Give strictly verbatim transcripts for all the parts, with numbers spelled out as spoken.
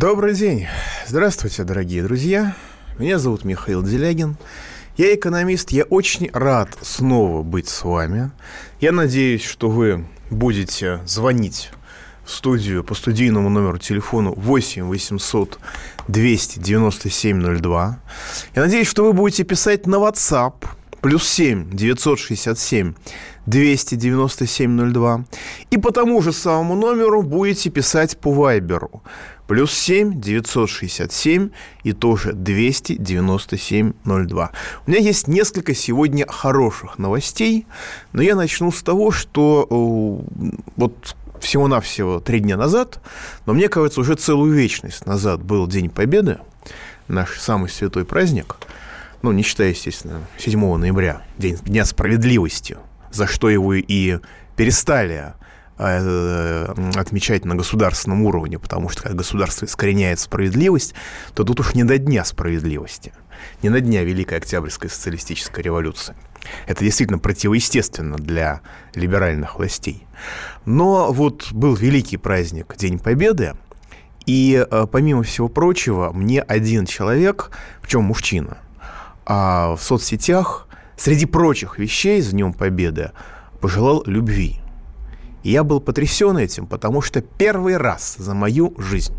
Добрый день. Здравствуйте, дорогие друзья. Меня зовут Михаил Делягин. Я экономист. Я очень рад снова быть с вами. Я надеюсь, что вы будете звонить в студию по студийному номеру телефону восемь восемьсот двести девяносто семь ноль два. Я надеюсь, что вы будете писать на WhatsApp плюс семь девятьсот шестьдесят семь двести девяносто семь ноль два. И по тому же самому номеру будете писать по Вайберу. Плюс семь девятьсот шестьдесят семь и тоже двести девяносто семь ноль два. У меня есть несколько сегодня хороших новостей, но я начну с того, что вот всего-навсего три дня назад, но мне кажется, уже целую вечность назад был День Победы, наш самый святой праздник, ну, не считая, естественно, седьмого ноября, День Дня справедливости, за что его и перестали отмечать на государственном уровне, потому что когда государство искореняет справедливость, то тут уж не до Дня справедливости, не до Дня Великой Октябрьской социалистической революции. Это действительно противоестественно для либеральных властей. Но вот был великий праздник День Победы, и, помимо всего прочего, мне один человек, причем мужчина, в соцсетях, среди прочих вещей с Днем Победы, пожелал любви. И я был потрясен этим, потому что первый раз за мою жизнь,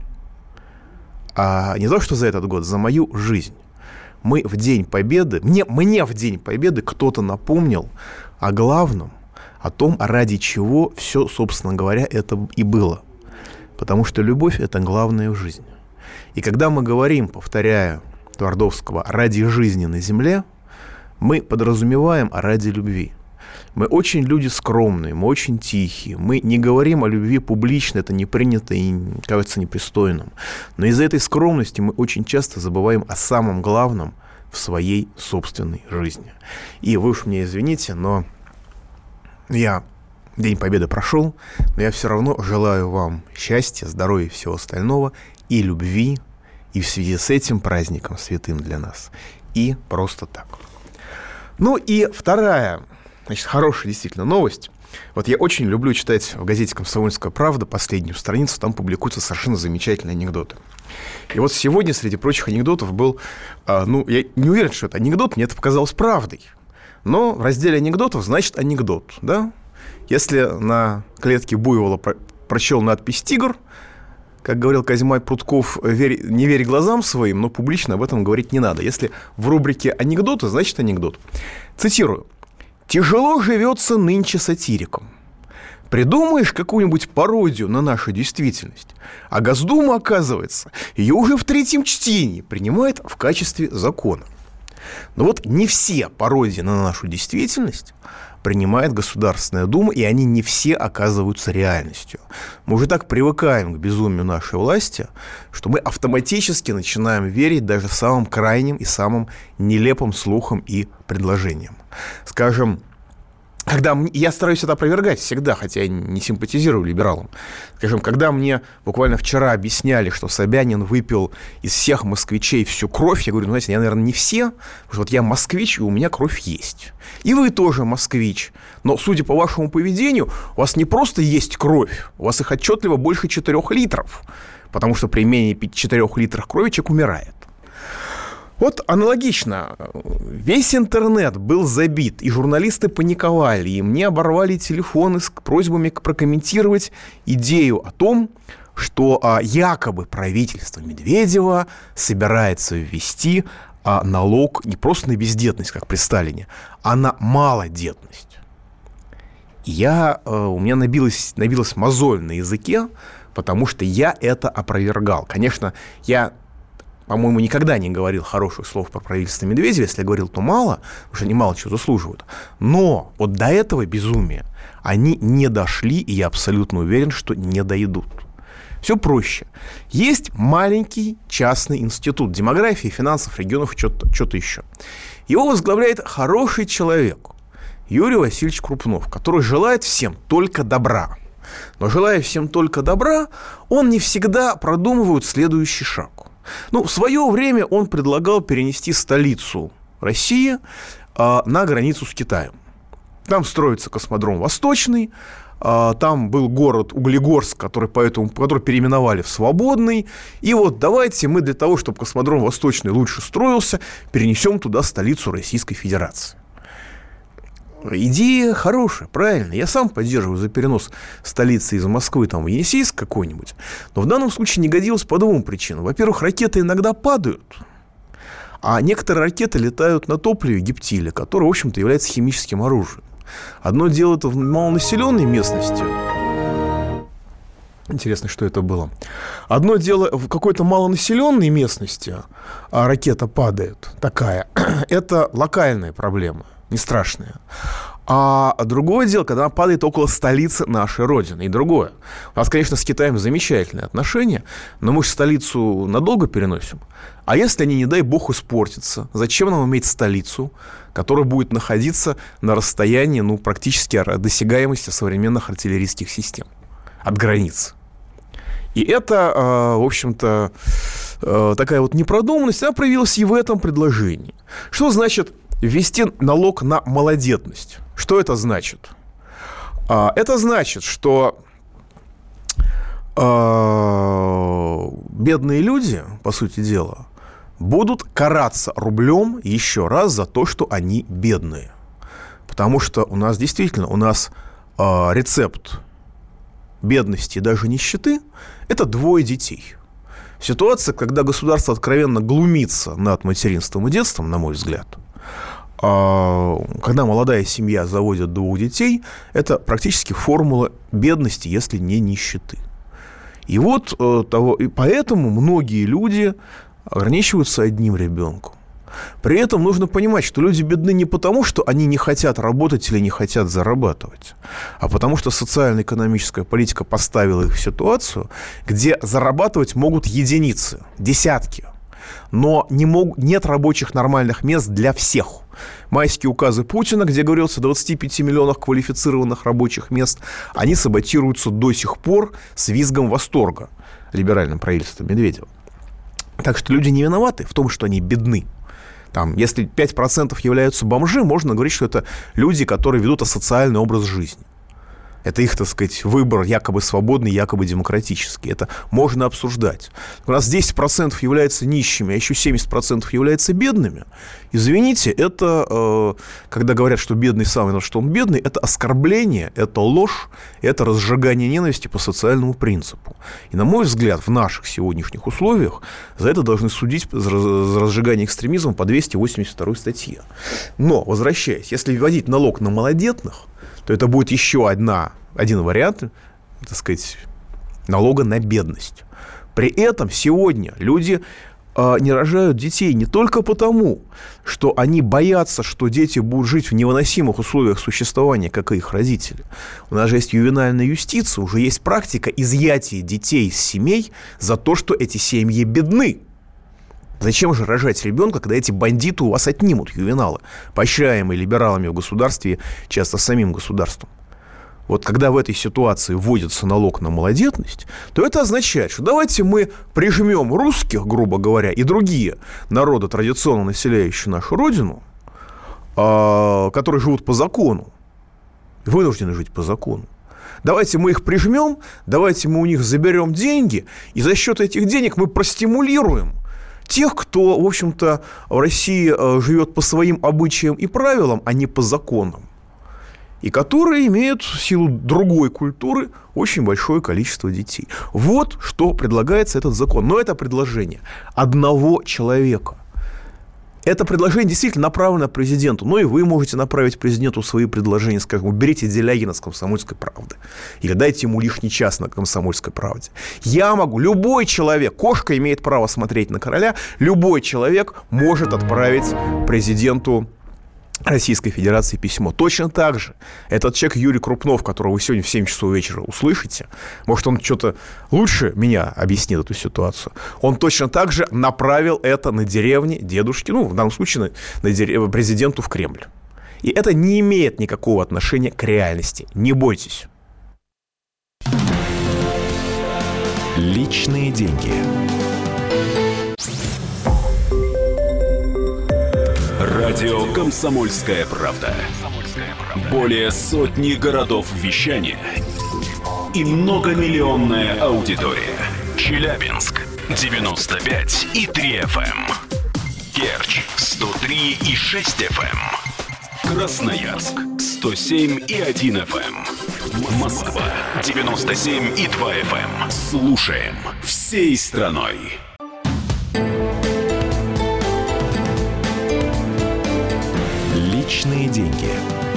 а не то что за этот год, за мою жизнь, мы в День Победы, мне, мне в День Победы кто-то напомнил о главном, о том, ради чего все, собственно говоря, это и было. Потому что любовь – это главное в жизни. И когда мы говорим, повторяя Твардовского, «ради жизни на земле», мы подразумеваем ради любви. Мы очень люди скромные, мы очень тихие, мы не говорим о любви публично, это не принято и кажется непристойным. Но из-за этой скромности мы очень часто забываем о самом главном в своей собственной жизни. И вы уж мне извините, но я День Победы прошел, но я все равно желаю вам счастья, здоровья и всего остального, и любви, и в связи с этим праздником святым для нас, и просто так. Ну и вторая, значит, хорошая действительно новость. Вот я очень люблю читать в газете «Комсомольская правда» последнюю страницу, там публикуются совершенно замечательные анекдоты. И вот сегодня среди прочих анекдотов был, а, ну, я не уверен, что это анекдот, мне это показалось правдой. Но в разделе анекдотов, значит, анекдот, да? Если на клетке буйвола про- прочел надпись «Тигр», как говорил Козьма Прутков, верь, не верь глазам своим, но публично об этом говорить не надо. Если в рубрике «Анекдоты», значит анекдот. Цитирую. «Тяжело живется нынче сатириком. Придумаешь какую-нибудь пародию на нашу действительность, а Госдума, оказывается, ее уже в третьем чтении принимает в качестве закона. Но вот не все пародии на нашу действительность принимает Государственная Дума, и они не все оказываются реальностью. Мы уже так привыкаем к безумию нашей власти, что мы автоматически начинаем верить даже самым крайним и самым нелепым слухам и предложениям. Скажем, когда мне, я стараюсь это опровергать всегда, хотя я не симпатизирую либералам. Скажем, когда мне буквально вчера объясняли, что Собянин выпил из всех москвичей всю кровь, я говорю, ну, знаете, я, наверное, не все, потому что вот я москвич, и у меня кровь есть. И вы тоже москвич. Но, судя по вашему поведению, у вас не просто есть кровь, у вас их отчетливо больше четырех литров, потому что при менее четырех литрах крови человек умирает. Вот аналогично. Весь интернет был забит, и журналисты паниковали, и мне оборвали телефоны с просьбами прокомментировать идею о том, что а, якобы правительство Медведева собирается ввести а, налог не просто на бездетность, как при Сталине, а на малодетность. И я, а, у меня набилась, набилась мозоль на языке, потому что я это опровергал. Конечно, я... по-моему, никогда не говорил хороших слов про правительство Медведева. Если я говорил, то мало, потому что они мало чего заслуживают. Но вот до этого безумия они не дошли, и я абсолютно уверен, что не дойдут. Все проще. Есть маленький частный институт демографии, финансов, регионов, что-то, что-то еще. Его возглавляет хороший человек, Юрий Васильевич Крупнов, который желает всем только добра. Но желая всем только добра, он не всегда продумывает следующий шаг. Ну, в свое время он предлагал перенести столицу России э, на границу с Китаем. Там строится космодром Восточный, э, там был город Углегорск, который, поэтому, который переименовали в Свободный. И вот давайте мы для того, чтобы космодром Восточный лучше строился, перенесем туда столицу Российской Федерации. Идея хорошая, правильно. Я сам поддерживаю за перенос столицы из Москвы там, в Енисейск какой-нибудь. Но в данном случае не годилось по двум причинам. Во-первых, ракеты иногда падают, а некоторые ракеты летают на топливе гептилия, которое, в общем-то, является химическим оружием. Одно дело это в малонаселенной местности. Интересно, что это было. Одно дело в какой-то малонаселенной местности, а ракета падает такая. Это локальная проблема. Не страшное. А другое дело, когда она падает около столицы нашей Родины. И другое. У нас, конечно, с Китаем замечательные отношения, но мы же столицу надолго переносим. А если они, не дай бог, испортятся, зачем нам иметь столицу, которая будет находиться на расстоянии, ну, практически досягаемости современных артиллерийских систем от границ? И это, в общем-то, такая вот непродуманность, она проявилась и в этом предложении. Что значит ввести налог на малодетность? Что это значит? Это значит, что бедные люди, по сути дела, будут караться рублем еще раз за то, что они бедные. Потому что у нас действительно, у нас рецепт бедности и даже нищеты – это двое детей. Ситуация, когда государство откровенно глумится над материнством и детством, на мой взгляд, когда молодая семья заводит двух детей, это практически формула бедности, если не нищеты. И вот того, и поэтому многие люди ограничиваются одним ребенком. При этом нужно понимать, что люди бедны не потому, что они не хотят работать или не хотят зарабатывать, а потому что социально-экономическая политика поставила их в ситуацию, где зарабатывать могут единицы, десятки, но не мог, нет рабочих нормальных мест для всех. Майские указы Путина, где говорилось о двадцати пяти миллионах квалифицированных рабочих мест, они саботируются до сих пор с визгом восторга либеральным правительством Медведева. Так что люди не виноваты в том, что они бедны. Там, если пять процентов являются бомжи, можно говорить, что это люди, которые ведут асоциальный образ жизни. Это их, так сказать, выбор якобы свободный, якобы демократический. Это можно обсуждать. У нас десять процентов являются нищими, а еще семьдесят процентов являются бедными. Извините, это, э, когда говорят, что бедный сам виноват, что он бедный, это оскорбление, это ложь, это разжигание ненависти по социальному принципу. И, на мой взгляд, в наших сегодняшних условиях за это должны судить за разжигание экстремизма по двести восемьдесят второй статье. Но, возвращаясь, если вводить налог на малодетных, то это будет еще одна, один вариант, так сказать, налога на бедность. При этом сегодня люди э, не рожают детей не только потому, что они боятся, что дети будут жить в невыносимых условиях существования, как и их родители. У нас же есть ювенальная юстиция, уже есть практика изъятия детей из семей за то, что эти семьи бедны. Зачем же рожать ребенка, когда эти бандиты у вас отнимут, ювеналы, поощряемые либералами в государстве, часто самим государством? Вот когда в этой ситуации вводится налог на малодетность, то это означает, что давайте мы прижмем русских, грубо говоря, и другие народы, традиционно населяющие нашу родину, которые живут по закону, вынуждены жить по закону. Давайте мы их прижмем, давайте мы у них заберем деньги, и за счет этих денег мы простимулируем тех, кто, в общем-то, в России живет по своим обычаям и правилам, а не по законам, и которые имеют в силу другой культуры очень большое количество детей. Вот что предлагается этот закон. Но это предложение одного человека. Это предложение действительно направлено президенту. Ну и вы можете направить президенту свои предложения, скажем, уберите Делягина с «Комсомольской правды» или дайте ему лишний час на «Комсомольской правде». Я могу, любой человек, кошка имеет право смотреть на короля, любой человек может отправить президенту Российской Федерации письмо. Точно так же этот человек Юрий Крупнов, которого вы сегодня в семь часов вечера услышите, может, он что-то лучше меня объяснит эту ситуацию, он точно так же направил это на деревне дедушки, ну, в данном случае на, на дерев... президенту в Кремль. И это не имеет никакого отношения к реальности. Не бойтесь. Личные деньги. Радио «Комсомольская правда». Более сотни городов вещания и многомиллионная аудитория. Челябинск девяносто пять и три эф эм. Керчь сто три и шесть эф эм. Красноярск сто семь и один эф эм. Москва девяносто семь и два эф эм. Слушаем всей страной. Личные деньги.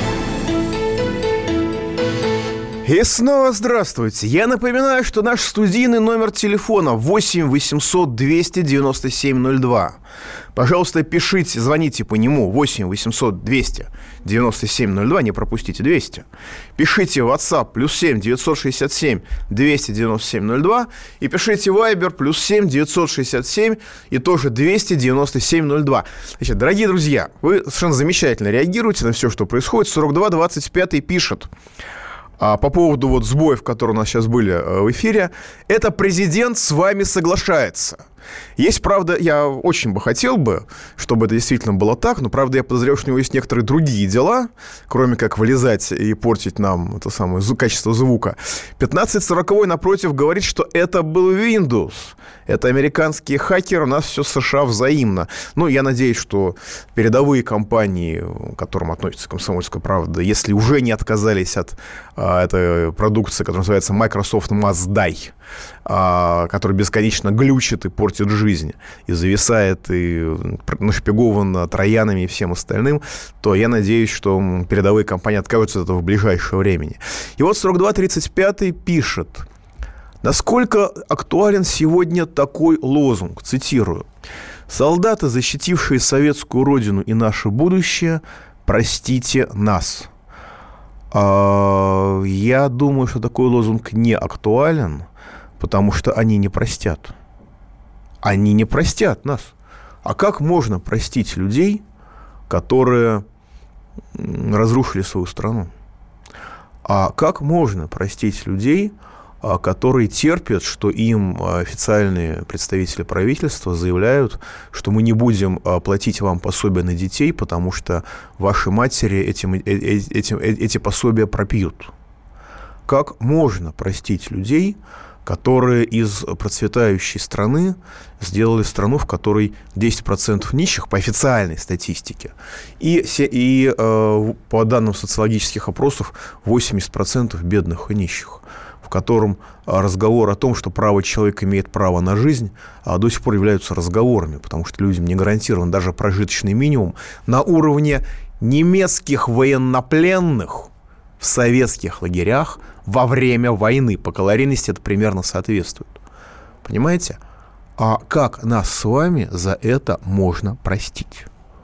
И снова здравствуйте. Я напоминаю, что наш студийный номер телефона восемь восемьсот двести девяносто семь ноль два. Пожалуйста, пишите, звоните по нему восемь восемьсот двести девяносто семь ноль два, не пропустите двести. Пишите в WhatsApp плюс семь девятьсот шестьдесят семь двести девяносто семь ноль два и пишите Viber плюс семь девятьсот шестьдесят семь и тоже двести девяносто семь ноль два. Значит, дорогие друзья, вы совершенно замечательно реагируете на все, что происходит. сорок два двадцать пять пишет. А по поводу вот сбоев, которые у нас сейчас были в эфире, это президент с вами соглашается. Есть, правда, я очень бы хотел бы, чтобы это действительно было так, но, правда, я подозреваю, что у него есть некоторые другие дела, кроме как вылезать и портить нам это самое качество звука. пятнадцать сороковой, напротив, говорит, что это был Windows. Это американские хакеры, у нас все США взаимно. Ну, я надеюсь, что передовые компании, к которым относится «Комсомольская правда», если уже не отказались от а, этой продукции, которая называется Microsoft Mazday, а, который бесконечно глючит и портит жизнь, и зависает, и нашпигован троянами и всем остальным, то я надеюсь, что передовые компании откажутся от этого в ближайшее время. И вот сорок два тридцать пять пишет: насколько актуален сегодня такой лозунг, цитирую: «Солдаты, защитившие советскую родину и наше будущее, простите нас». А, я думаю, что такой лозунг не актуален, потому что они не простят. Они не простят нас. А как можно простить людей, которые разрушили свою страну? А как можно простить людей, которые терпят, что им официальные представители правительства заявляют, что мы не будем платить вам пособия на детей, потому что ваши матери этим, этим, эти пособия пропьют? Как можно простить людей, которые из процветающей страны сделали страну, в которой десять процентов нищих по официальной статистике, и, и э, по данным социологических опросов восемьдесят процентов бедных и нищих, в котором разговор о том, что право человека имеет право на жизнь, до сих пор являются разговорами, потому что людям не гарантирован даже прожиточный минимум на уровне немецких военнопленных в советских лагерях во время войны. По калорийности это примерно соответствует. Понимаете? А как нас с вами за это можно простить?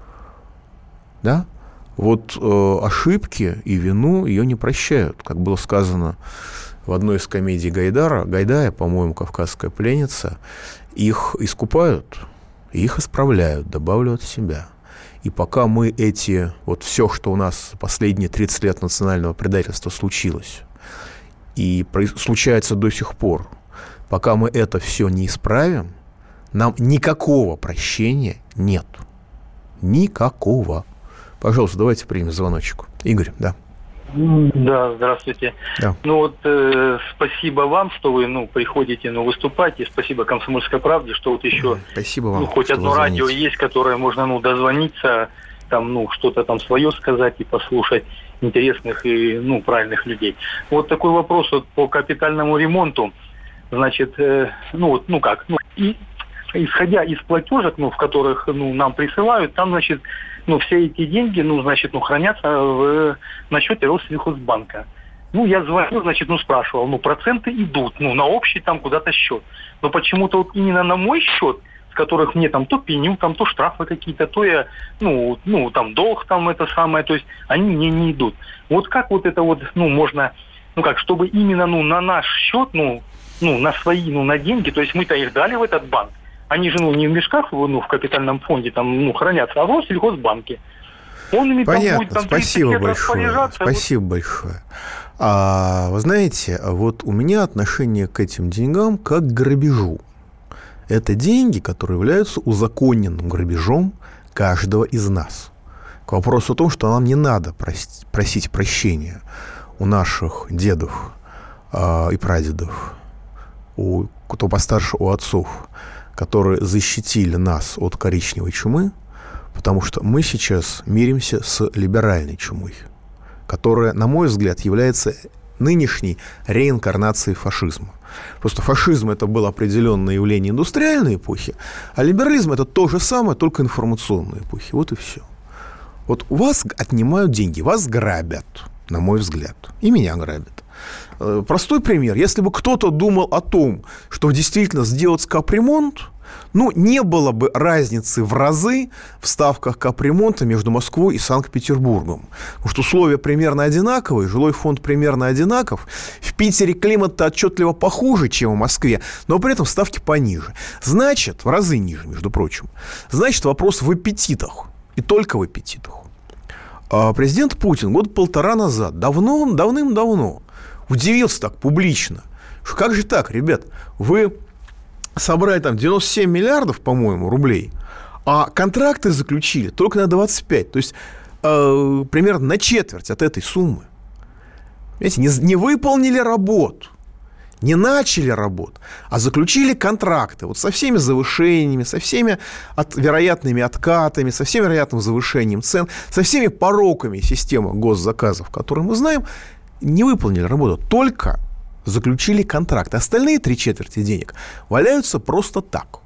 Да? Вот э, ошибки и вину ее не прощают. Как было сказано в одной из комедий Гайдара, Гайдая, по-моему, «Кавказская пленница», их искупают, их исправляют, добавлю от себя. И пока мы эти, вот все, что у нас последние тридцать лет национального предательства случилось, и случается до сих пор, пока мы это все не исправим, нам никакого прощения нет. Никакого. Пожалуйста, давайте примем звоночек. Игорь, да. Да, здравствуйте. Да. Ну вот э, спасибо вам, что вы ну, приходите, ну, выступать, и спасибо «Комсомольской правде», что вот еще спасибо вам, ну, хоть одно радио есть, которое можно ну, дозвониться, там, ну, что-то там свое сказать и послушать интересных и ну, правильных людей. Вот такой вопрос вот, по капитальному ремонту. Значит, э, ну вот, ну как, ну, и, исходя из платежек, ну, в которых ну, нам присылают, там, значит, ну, все эти деньги, ну, значит, ну, хранятся в, на счете Россельхозбанка. Ну, я звонил, значит, ну, спрашивал, ну, проценты идут, ну, на общий там куда-то счет. Но почему-то вот именно на мой счет, с которых мне там то пеню, там то штрафы какие-то, то я, ну, ну, там долг там это самое, то есть они мне не идут. Вот как вот это вот, ну, можно, ну, как, чтобы именно, ну, на наш счет, ну, ну, на свои, ну, на деньги, то есть мы-то их дали в этот банк. Они же, ну, не в мешках, ну, в капитальном фонде там, ну, хранятся, а в Россельхозбанке. Он ими Понятно, там будет там спасибо большое. Спасибо вот. большое. А, вы знаете, вот у меня отношение к этим деньгам как к грабежу. Это деньги, которые являются узаконенным грабежом каждого из нас. К вопросу о том, что нам не надо просить, просить прощения у наших дедов, э, и прадедов, у, кто постарше, у отцов, которые защитили нас от коричневой чумы, потому что мы сейчас миримся с либеральной чумой, которая, на мой взгляд, является нынешней реинкарнацией фашизма. Просто фашизм – это было определенное явление индустриальной эпохи, а либерализм – это то же самое, только информационной эпохи. Вот и все. Вот у вас отнимают деньги, вас грабят, на мой взгляд, и меня грабят. Простой пример. Если бы кто-то думал о том, что действительно сделать капремонт, ну, не было бы разницы в разы в ставках капремонта между Москвой и Санкт-Петербургом. Потому что условия примерно одинаковые, жилой фонд примерно одинаков. В Питере климат-то отчетливо похуже, чем в Москве, но при этом ставки пониже. Значит, в разы ниже, между прочим. Значит, вопрос в аппетитах. И только в аппетитах. А президент Путин год полтора назад, давно, давным-давно, удивился так публично, что как же так, ребят, вы собрали там девяносто семь миллиардов, по-моему, рублей, а контракты заключили только на двадцать пять, то есть э, примерно на четверть от этой суммы. Понимаете, не, не выполнили работу, не начали работу, а заключили контракты вот со всеми завышениями, со всеми от, вероятными откатами, со всем вероятным завышением цен, со всеми пороками системы госзаказов, которые мы знаем, не выполнили работу, только заключили контракт. Остальные три четверти денег валяются просто так.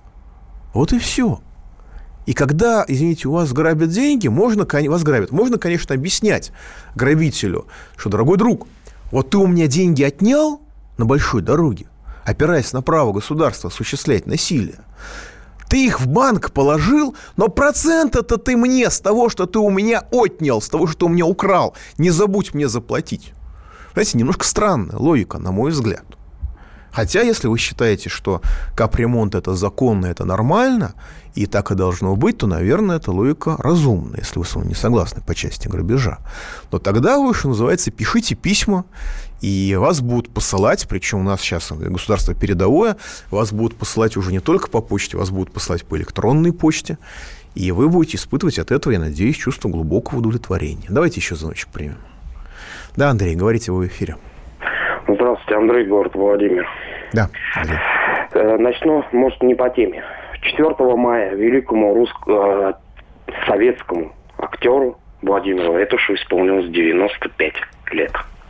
Вот и все. И когда, извините, у вас грабят деньги, можно, вас грабят, можно, конечно, объяснять грабителю, что, дорогой друг, вот ты у меня деньги отнял на большой дороге, опираясь на право государства осуществлять насилие. Ты их в банк положил, но процент-то ты мне с того, что ты у меня отнял, с того, что ты у меня украл, не забудь мне заплатить. Знаете, немножко странная логика, на мой взгляд. Хотя, если вы считаете, что капремонт – это законно, это нормально, и так и должно быть, то, наверное, эта логика разумная, если вы с вами не согласны по части грабежа. Но тогда вы, что называется, пишите письма, и вас будут посылать, причем у нас сейчас государство передовое, вас будут посылать уже не только по почте, вас будут посылать по электронной почте, и вы будете испытывать от этого, я надеюсь, чувство глубокого удовлетворения. Давайте еще звоночек примем. Да, Андрей, говорите, вы в эфире. Здравствуйте, Андрей, город Владимир. Да, Андрей. Начну, может, не по теме. четвёртого мая великому русско- советскому актеру Владимиру Этушу исполнилось девяносто пять лет.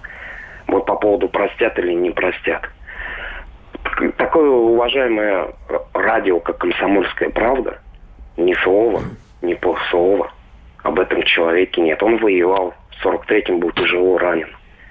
Вот по поводу простят или не простят. Такое уважаемое радио, как «Комсомольская правда», ни слова, ни полслова об этом человеке нет. Он воевал. В сорок третьем был тяжело ранен.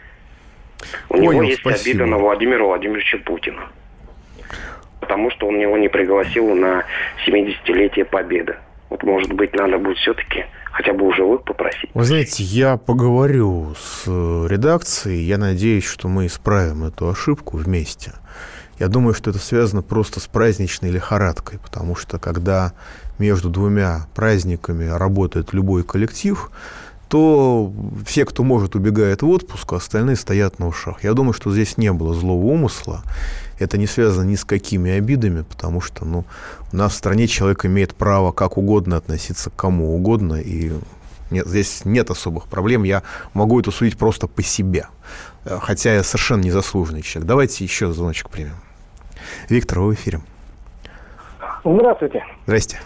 У Понял, него есть спасибо. обида на Владимира Владимировича Путина. Потому что он его не пригласил на семидесятилетие Победы. Вот, может быть, надо будет все-таки хотя бы у живых попросить. Вы знаете, я поговорю с редакцией. Я надеюсь, что мы исправим эту ошибку вместе. Я думаю, что это связано просто с праздничной лихорадкой. Потому что, когда между двумя праздниками работает любой коллектив, то все, кто может, убегают в отпуск, а остальные стоят на ушах. Я думаю, что здесь не было злого умысла. Это не связано ни с какими обидами, потому что ну, у нас в стране человек имеет право как угодно относиться к кому угодно, и нет, здесь нет особых проблем. Я могу это судить просто по себе, хотя я совершенно незаслуженный человек. Давайте еще звоночек примем. Виктор, вы в эфире. Здравствуйте. Здрасте.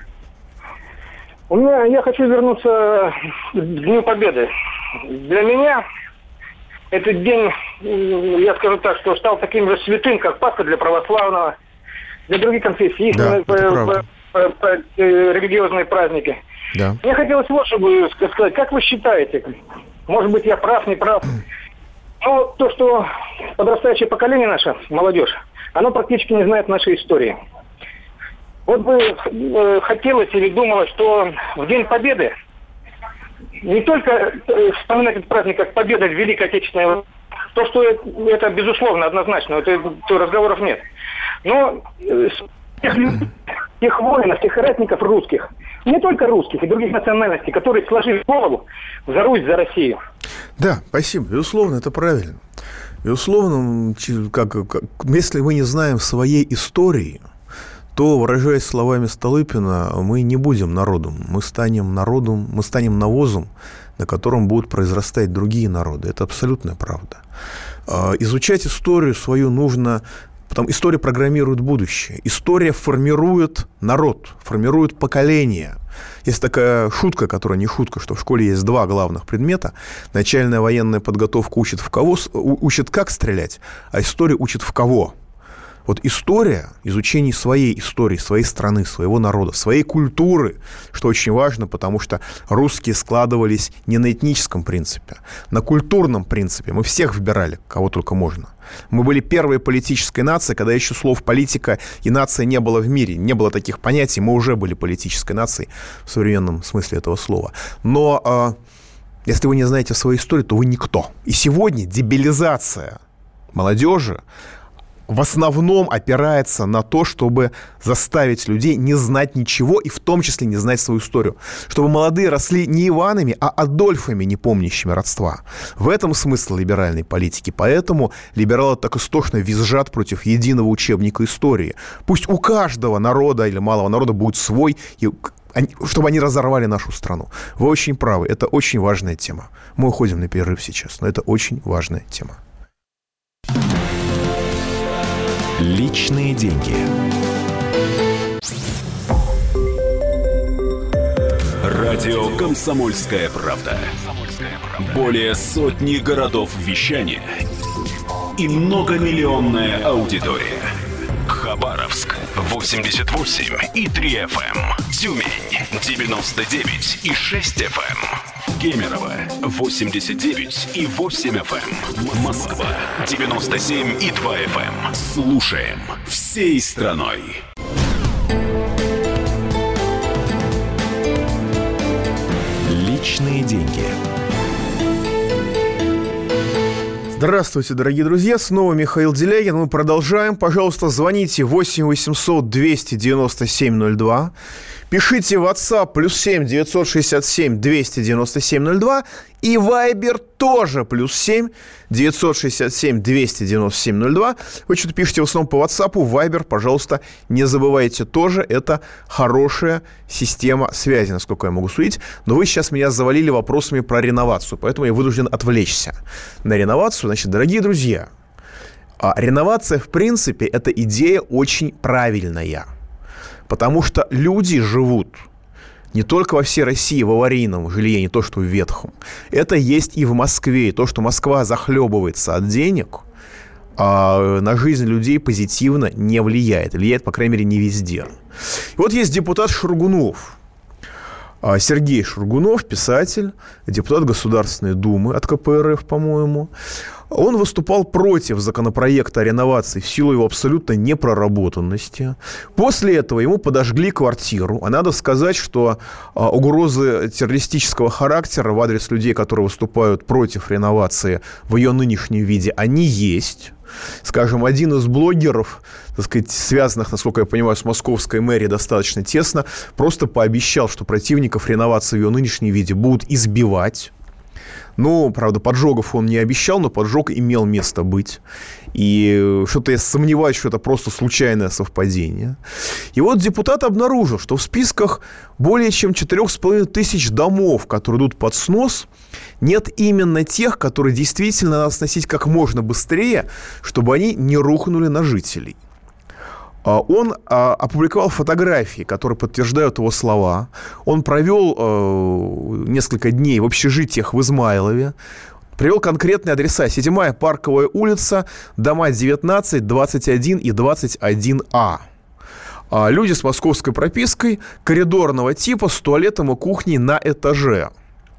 У меня, я хочу вернуться к Дню Победы. Для меня этот день, я скажу так, что стал таким же святым, как Пасха для православного, для других конфессий, да, есть религиозные праздники. Да. Мне хотелось вот чтобы сказать, как вы считаете, может быть, я прав, не прав, но то, что подрастающее поколение наше, молодежь, оно практически не знает нашей истории. Вот бы э, хотелось или думалось, что в День Победы не только э, вспоминать этот праздник как победа в Великой Отечественной войне, то, что это, это безусловно, однозначно, это, то разговоров нет. Но э, тех людей, тех воинов, тех ратников русских, не только русских, и других национальностей, которые сложили голову за Русь, за Россию. Да, спасибо. Безусловно, это правильно. Безусловно, как, как, если мы не знаем своей истории, то, выражаясь словами Столыпина, мы не будем народом, мы станем народом, мы станем навозом, на котором будут произрастать другие народы. Это абсолютная правда. Изучать историю свою нужно, потому история программирует будущее. История формирует народ, формирует поколение. Есть такая шутка, которая не шутка, что в школе есть два главных предмета. Начальная военная подготовка учит, в кого, учит как стрелять, а история учит в кого. Вот история, изучение своей истории, своей страны, своего народа, своей культуры, что очень важно, потому что русские складывались не на этническом принципе, на культурном принципе. Мы всех выбирали, кого только можно. Мы были первой политической нацией, когда еще слов политика и нация не было в мире, не было таких понятий, мы уже были политической нацией в современном смысле этого слова. Но э, если вы не знаете свою историю, то вы никто. И сегодня дебилизация молодежи в основном опирается на то, чтобы заставить людей не знать ничего, и в том числе не знать свою историю. Чтобы молодые росли не Иванами, а Адольфами, не помнящими родства. В этом смысл либеральной политики. Поэтому либералы так истошно визжат против единого учебника истории. Пусть у каждого народа или малого народа будет свой, и чтобы они разорвали нашу страну. Вы очень правы, это очень важная тема. Мы уходим на перерыв сейчас, но это очень важная тема. Личные деньги. Радио «Комсомольская правда». Более сотни городов вещания и многомиллионная аудитория. Хабаровск восемьдесят восемь и три эф эм, Тюмень девяносто девять и шесть эф эм, Кемерово восемьдесят девять и восемь эф эм, Москва девяносто семь и два эф эм. Слушаем всей страной. Личные деньги. Здравствуйте, дорогие друзья, снова Михаил Делягин. Мы продолжаем. Пожалуйста, звоните восемь восемьсот двести девяносто семь ноль два. Пишите в WhatsApp плюс семь девятьсот шестьдесят семь двести девяносто семь ноль два. И Viber тоже плюс семь девятьсот шестьдесят семь двести девяносто семь ноль два. Вы что-то пишете в основном по WhatsApp, Viber, пожалуйста, не забывайте тоже. Это хорошая система связи, насколько я могу судить. Но вы сейчас меня завалили вопросами про реновацию, поэтому я вынужден отвлечься на реновацию. Значит, дорогие друзья, реновация, в принципе, эта идея очень правильная. Потому что люди живут не только во всей России в аварийном жилье, не то что в ветхом. Это есть и в Москве. И то, что Москва захлебывается от денег, а на жизнь людей позитивно не влияет. Влияет, по крайней мере, не везде. И вот есть депутат Шургунов. Сергей Шургунов, писатель, депутат Государственной Думы от ка пэ эр эф, по-моему. Он выступал против законопроекта о реновации в силу его абсолютно непроработанности. После этого ему подожгли квартиру. А надо сказать, что а, угрозы террористического характера в адрес людей, которые выступают против реновации в ее нынешнем виде, они есть. Скажем, один из блогеров, так сказать, связанных, насколько я понимаю, с московской мэрией достаточно тесно, просто пообещал, что противников реновации в ее нынешнем виде будут избивать. Ну, правда, поджогов он не обещал, но поджог имел место быть. И что-то я сомневаюсь, что это просто случайное совпадение. И вот депутат обнаружил, что в списках более чем четыре с половиной тысяч домов, которые идут под снос, нет именно тех, которые действительно надо сносить как можно быстрее, чтобы они не рухнули на жителей. Он а, опубликовал фотографии, которые подтверждают его слова. Он провел э, несколько дней в общежитиях в Измайлове. Привел конкретные адреса. седьмая Парковая улица, дома девятнадцать, двадцать один и двадцать один А. А люди с московской пропиской коридорного типа с туалетом и кухней на этаже.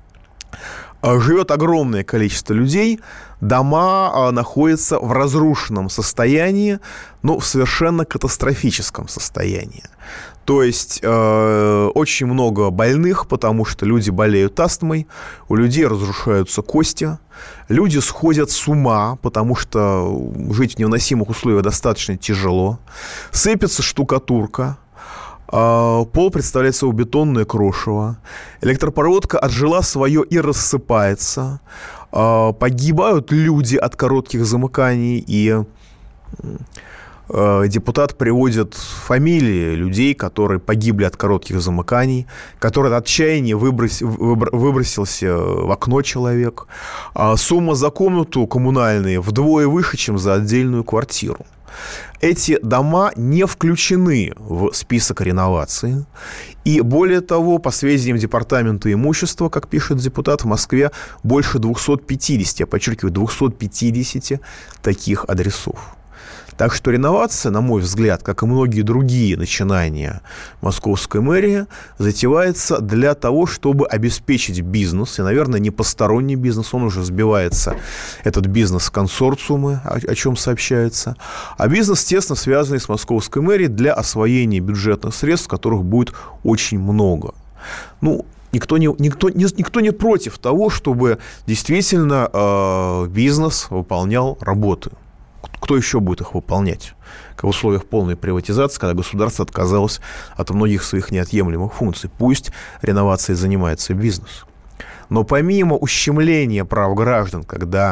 Живет огромное количество людей. Дома находятся в разрушенном состоянии, но в совершенно катастрофическом состоянии. То есть э, очень много больных, потому что люди болеют астмой, у людей разрушаются кости, люди сходят с ума, потому что жить в невыносимых условиях достаточно тяжело, сыпется штукатурка. Пол представляет собой бетонное крошево. Электропроводка отжила свое и рассыпается. Погибают люди от коротких замыканий. И депутат приводит фамилии людей, которые погибли от коротких замыканий, который от отчаяния выброс, выбросился в окно человек. А сумма за комнату коммунальные вдвое выше, чем за отдельную квартиру. Эти дома не включены в список реновации. И более того, по сведениям Департамента имущества, как пишет депутат, в Москве больше двести пятьдесят, я подчеркиваю, двести пятьдесят таких адресов. Так что реновация, на мой взгляд, как и многие другие начинания московской мэрии, затевается для того, чтобы обеспечить бизнес, и, наверное, не посторонний бизнес, он уже сбивается, этот бизнес, в консорциумы, о, о чем сообщается, а бизнес, тесно связанный с московской мэрией для освоения бюджетных средств, которых будет очень много. Ну, Никто не, никто, не, никто не против того, чтобы действительно э, бизнес выполнял работы. Кто еще будет их выполнять? В условиях полной приватизации, когда государство отказалось от многих своих неотъемлемых функций. Пусть реновацией занимается бизнес. Но помимо ущемления прав граждан, когда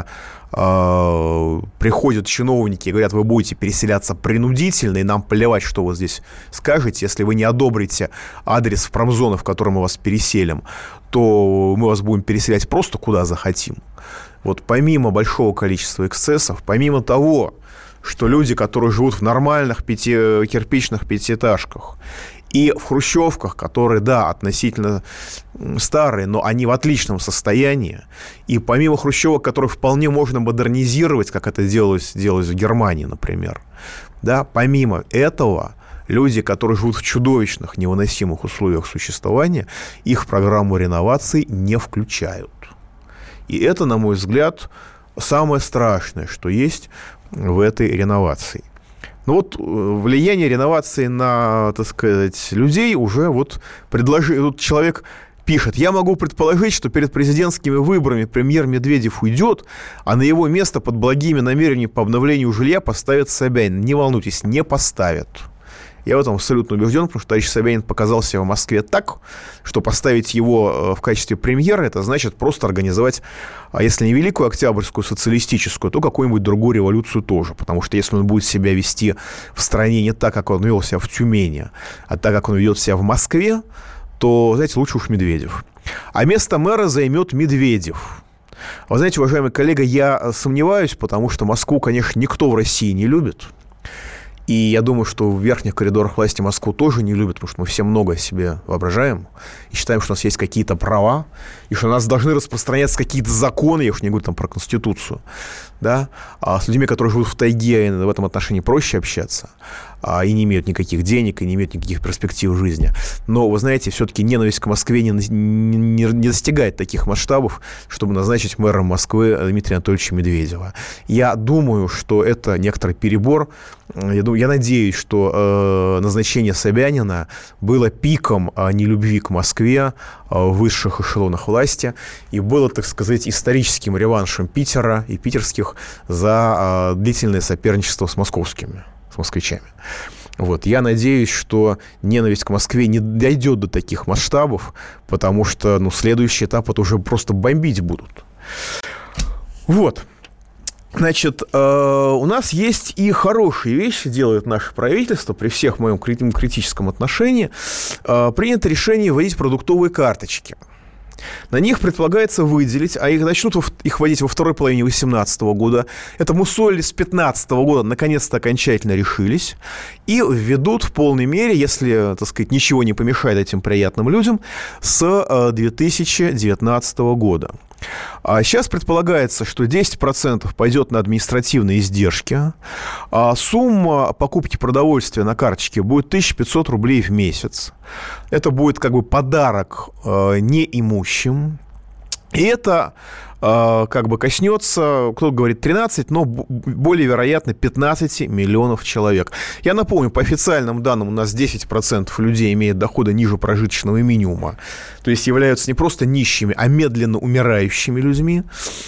э, приходят чиновники и говорят, вы будете переселяться принудительно, и нам плевать, что вы здесь скажете, если вы не одобрите адрес в промзоны, в котором мы вас переселим, то мы вас будем переселять просто куда захотим. Вот помимо большого количества эксцессов, помимо того, что люди, которые живут в нормальных пяти, кирпичных пятиэтажках и в хрущевках, которые, да, относительно старые, но они в отличном состоянии, и помимо хрущевок, которые вполне можно модернизировать, как это делалось, делалось в Германии, например, да, помимо этого, люди, которые живут в чудовищных, невыносимых условиях существования, их в программу реновации не включают. И это, на мой взгляд, самое страшное, что есть в этой реновации. Ну вот влияние реновации на, так сказать, людей уже вот предложил. Тут человек пишет, я могу предположить, что перед президентскими выборами премьер Медведев уйдет, а на его место под благими намерениями по обновлению жилья поставят Собянина. Не волнуйтесь, не поставят. Я в этом абсолютно убежден, потому что товарищ Собянин показал себя в Москве так, что поставить его в качестве премьера, это значит просто организовать, если не Великую Октябрьскую социалистическую, то какую-нибудь другую революцию тоже. Потому что если он будет себя вести в стране не так, как он вел себя в Тюмени, а так, как он ведет себя в Москве, то, знаете, лучше уж Медведев. А место мэра займет Медведев. Вы знаете, уважаемый коллега, я сомневаюсь, потому что Москву, конечно, никто в России не любит. И я думаю, что в верхних коридорах власти Москву тоже не любят, потому что мы все много о себе воображаем и считаем, что у нас есть какие-то права, и что у нас должны распространяться какие-то законы, я уж не говорю там про Конституцию, да, а с людьми, которые живут в тайге, в этом отношении проще общаться, а, и не имеют никаких денег, и не имеют никаких перспектив в жизни. Но, вы знаете, все-таки ненависть к Москве не, не, не достигает таких масштабов, чтобы назначить мэром Москвы Дмитрия Анатольевича Медведева. Я думаю, что это некоторый перебор. Я, думаю, я надеюсь, что э, назначение Собянина было пиком э, нелюбви к Москве э, в высших эшелонах власти и было, так сказать, историческим реваншем Питера и питерских за э, длительное соперничество с московскими, с москвичами. Вот. Я надеюсь, что ненависть к Москве не дойдет до таких масштабов, потому что ну, следующий этап это уже просто бомбить будут. Вот. Значит, э, у нас есть и хорошие вещи, делает наше правительство, при всех моем критическом отношении. Э, принято решение вводить продуктовые карточки. На них предполагается выделить, а их начнут их вводить во второй половине две тысячи восемнадцатого года. Это мусолили с две тысячи пятнадцатого года, наконец-то окончательно решились. И введут в полной мере, если, так сказать, ничего не помешает этим приятным людям, с две тысячи девятнадцатого года. А сейчас предполагается, что десять процентов пойдет на административные издержки, а сумма покупки продовольствия на карточке будет тысяча пятьсот рублей в месяц. Это будет как бы подарок э, неимущим. И это э, как бы коснется, кто говорит тринадцать, но более вероятно пятнадцать миллионов человек. Я напомню, по официальным данным у нас десять процентов людей имеют доходы ниже прожиточного минимума. То есть являются не просто нищими, а медленно умирающими людьми.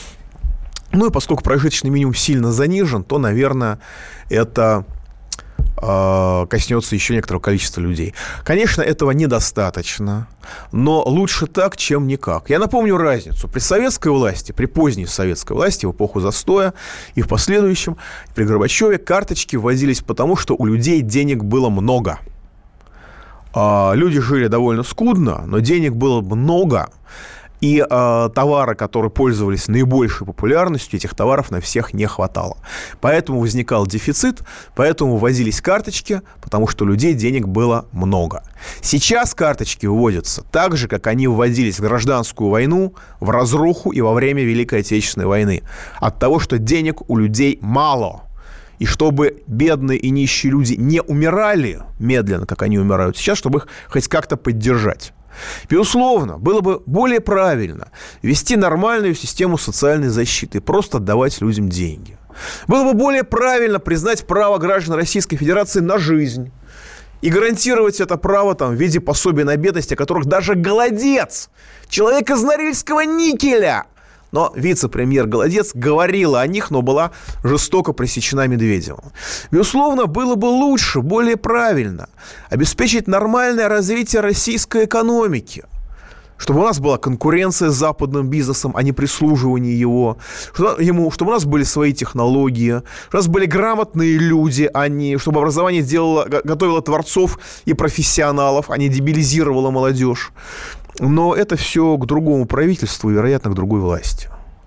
Ну и поскольку прожиточный минимум сильно занижен, то, наверное, это э, коснется еще некоторого количества людей. Конечно, этого недостаточно, но лучше так, чем никак. Я напомню разницу. При советской власти, при поздней советской власти, в эпоху застоя и в последующем, при Горбачеве, карточки вводились потому, что у людей денег было много. Э, люди жили довольно скудно, но денег было много. И э, товары, которые пользовались наибольшей популярностью, этих товаров на всех не хватало. Поэтому возникал дефицит, поэтому вводились карточки, потому что у людей денег было много. Сейчас карточки вводятся так же, как они вводились в гражданскую войну, в разруху и во время Великой Отечественной войны. От того, что денег у людей мало. И чтобы бедные и нищие люди не умирали медленно, как они умирают сейчас, чтобы их хоть как-то поддержать. Безусловно, было бы более правильно вести нормальную систему социальной защиты, просто отдавать людям деньги. Было бы более правильно признать право граждан Российской Федерации на жизнь и гарантировать это право там, в виде пособия на бедность, о которых даже Голодец, человек из Норильского никеля, но вице-премьер Голодец говорила о них, но была жестоко пресечена Медведевым. Безусловно, было бы лучше, более правильно обеспечить нормальное развитие российской экономики, чтобы у нас была конкуренция с западным бизнесом, а не прислуживание его, чтобы, ему, чтобы у нас были свои технологии, чтобы у нас были грамотные люди, а не, чтобы образование делало, готовило творцов и профессионалов, а не дебилизировало молодежь. Но это все к другому правительству и, вероятно, к другой власти.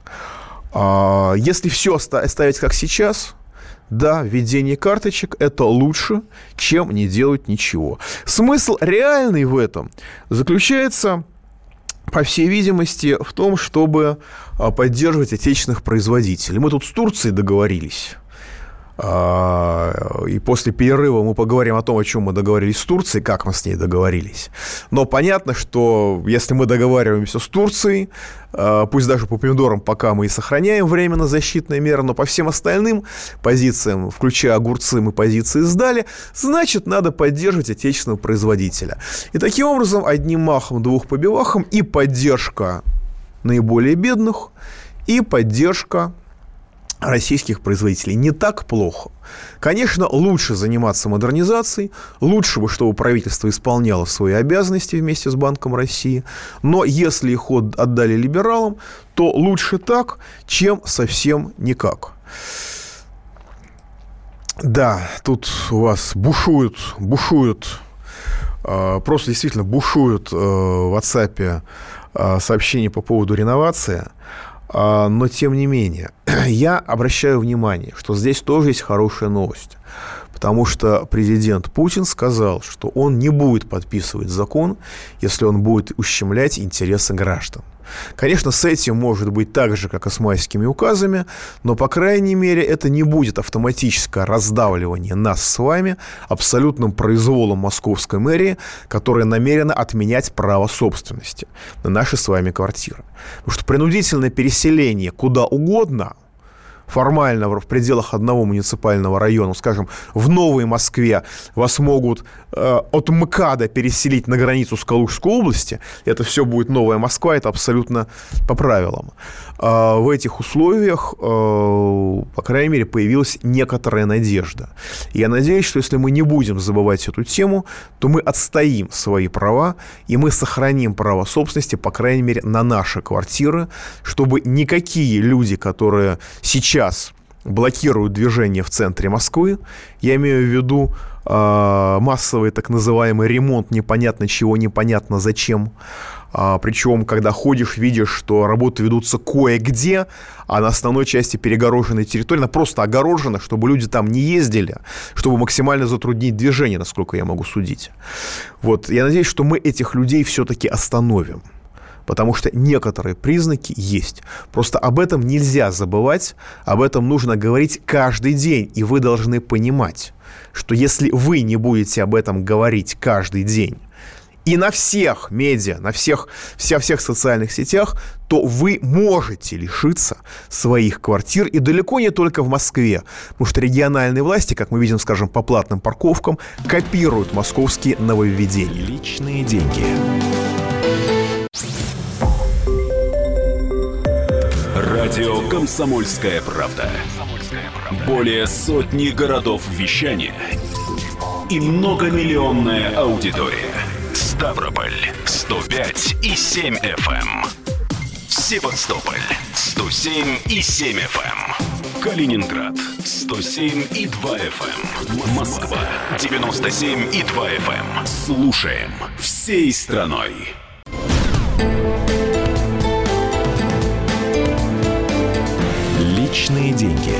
Если все оставить как сейчас, да, введение карточек – это лучше, чем не делать ничего. Смысл реальный в этом заключается, по всей видимости, в том, чтобы поддерживать отечественных производителей. Мы тут с Турцией договорились. И после перерыва мы поговорим о том, о чем мы договорились с Турцией, как мы с ней договорились. Но понятно, что если мы договариваемся с Турцией, пусть даже по помидорам пока мы и сохраняем временно защитные меры, но по всем остальным позициям, включая огурцы, мы позиции сдали, значит, надо поддерживать отечественного производителя. И таким образом, одним махом, двух побивахом и поддержка наиболее бедных, и поддержка российских производителей. Не так плохо. Конечно, лучше заниматься модернизацией, лучше бы, чтобы правительство исполняло свои обязанности вместе с Банком России, но если их отдали либералам, то лучше так, чем совсем никак. Да, тут у вас бушуют, бушуют, просто действительно бушуют в WhatsApp сообщения по поводу реновации. Но, тем не менее, я обращаю внимание, что здесь тоже есть хорошая новость. Потому что президент Путин сказал, что он не будет подписывать закон, если он будет ущемлять интересы граждан. Конечно, с этим может быть так же, как и с майскими указами, но, по крайней мере, это не будет автоматическое раздавливание нас с вами абсолютным произволом московской мэрии, которая намерена отменять право собственности на наши с вами квартиры. Потому что принудительное переселение куда угодно, формально в пределах одного муниципального района, скажем, в Новой Москве вас могут э, от МКАДа переселить на границу с Калужской области, это все будет Новая Москва, это абсолютно по правилам. Э, в этих условиях, э, по крайней мере, появилась некоторая надежда. И я надеюсь, что если мы не будем забывать эту тему, то мы отстоим свои права, и мы сохраним право собственности, по крайней мере, на наши квартиры, чтобы никакие люди, которые сейчас блокируют движение в центре Москвы, я имею в виду э, массовый так называемый ремонт непонятно чего, непонятно зачем. А, причем, когда ходишь, видишь, что работы ведутся кое-где, а на основной части перегороженной территории, она просто огорожена, чтобы люди там не ездили, чтобы максимально затруднить движение, насколько я могу судить. Вот, я надеюсь, что мы этих людей все-таки остановим. Потому что некоторые признаки есть. Просто об этом нельзя забывать, об этом нужно говорить каждый день. И вы должны понимать, что если вы не будете об этом говорить каждый день, и на всех медиа, на всех, вся, всех социальных сетях, то вы можете лишиться своих квартир, и далеко не только в Москве, потому что региональные власти, как мы видим, скажем, по платным парковкам, копируют московские нововведения. Личные деньги. Радио «Комсомольская правда». Более сотни городов вещания и многомиллионная аудитория. Ставрополь сто пять и семь эф эм. Севастополь сто семь и семь эф эм. Калининград сто семь и два эф эм. Москва девяносто семь и два эф эм. Слушаем всей страной. Личные деньги.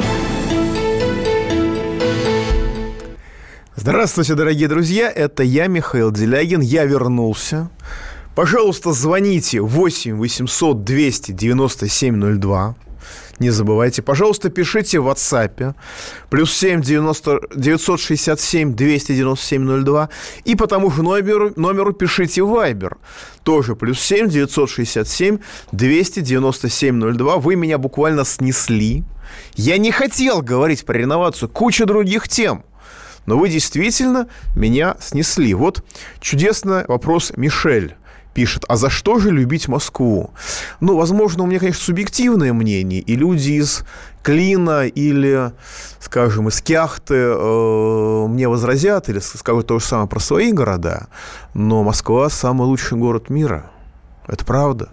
Здравствуйте, дорогие друзья, это я, Михаил Делягин, я вернулся. Пожалуйста, звоните восемь восемьсот двести девяносто семь ноль два. Не забывайте. Пожалуйста, пишите в WhatsApp. Плюс семь девятьсот шестьдесят семь двести девяносто семь ноль два. И по тому же номеру, номеру пишите в Viber. Тоже плюс семь девятьсот шестьдесят семь двести девяносто семь ноль два. Вы меня буквально снесли. Я не хотел говорить про реновацию. Куча других тем. Но вы действительно меня снесли. Вот чудесный вопрос Мишель. Пишет, а за что же любить Москву? Ну, возможно, у меня, конечно, субъективное мнение, и люди из Клина или, скажем, из Кяхты э, мне возразят или скажут то же самое про свои города, но Москва – самый лучший город мира. Это правда.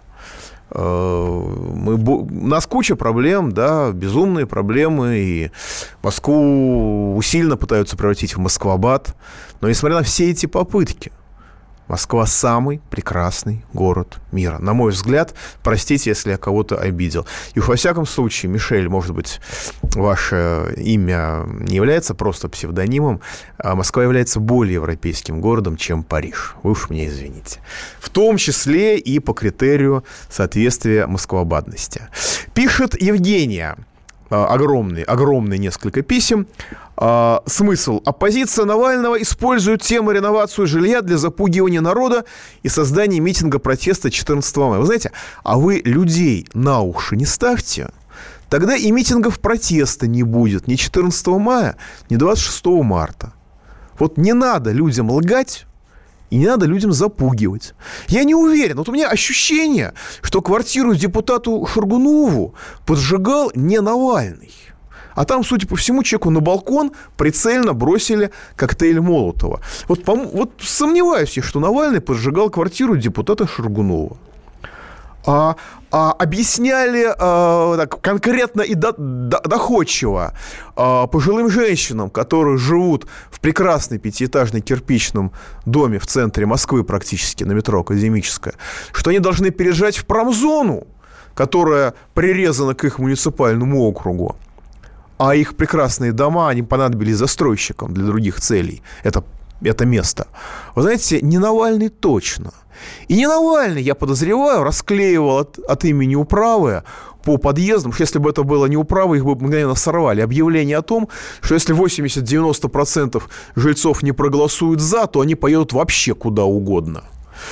Э, мы, у нас куча проблем, да, безумные проблемы, и Москву усиленно пытаются превратить в Москвабад, но несмотря на все эти попытки, Москва – самый прекрасный город мира. На мой взгляд, простите, если я кого-то обидел. И во всяком случае, Мишель, может быть, ваше имя не является просто псевдонимом, а Москва является более европейским городом, чем Париж. Вы уж меня извините. В том числе и по критерию соответствия москвобадности. Пишет Евгения. Огромные, огромные несколько писем. А, смысл. Оппозиция Навального использует тему реновации жилья для запугивания народа и создания митинга протеста четырнадцатого мая. Вы знаете, а вы людей на уши не ставьте, тогда и митингов протеста не будет ни четырнадцатого мая, ни двадцать шестого марта. Вот не надо людям лгать, и не надо людям запугивать. Я не уверен. Вот у меня ощущение, что квартиру депутату Шаргунову поджигал не Навальный. А там, судя по всему, человеку на балкон прицельно бросили коктейль Молотова. Вот, вот сомневаюсь я, что Навальный поджигал квартиру депутата Шаргунова. А, а, объясняли а, так, конкретно и до, до, доходчиво а, пожилым женщинам, которые живут в прекрасной пятиэтажной кирпичном доме в центре Москвы, практически на метро Академическая, что они должны переезжать в промзону, которая прирезана к их муниципальному округу, а их прекрасные дома, они понадобились застройщикам для других целей. Это, это место. Вы знаете, не Навальный точно. И не Навальный, я подозреваю, расклеивал от, от имени управы по подъездам, что если бы это было не управа, их бы мгновенно сорвали. Объявление о том, что если восемьдесят-девяносто процентов жильцов не проголосуют за, то они поедут вообще куда угодно.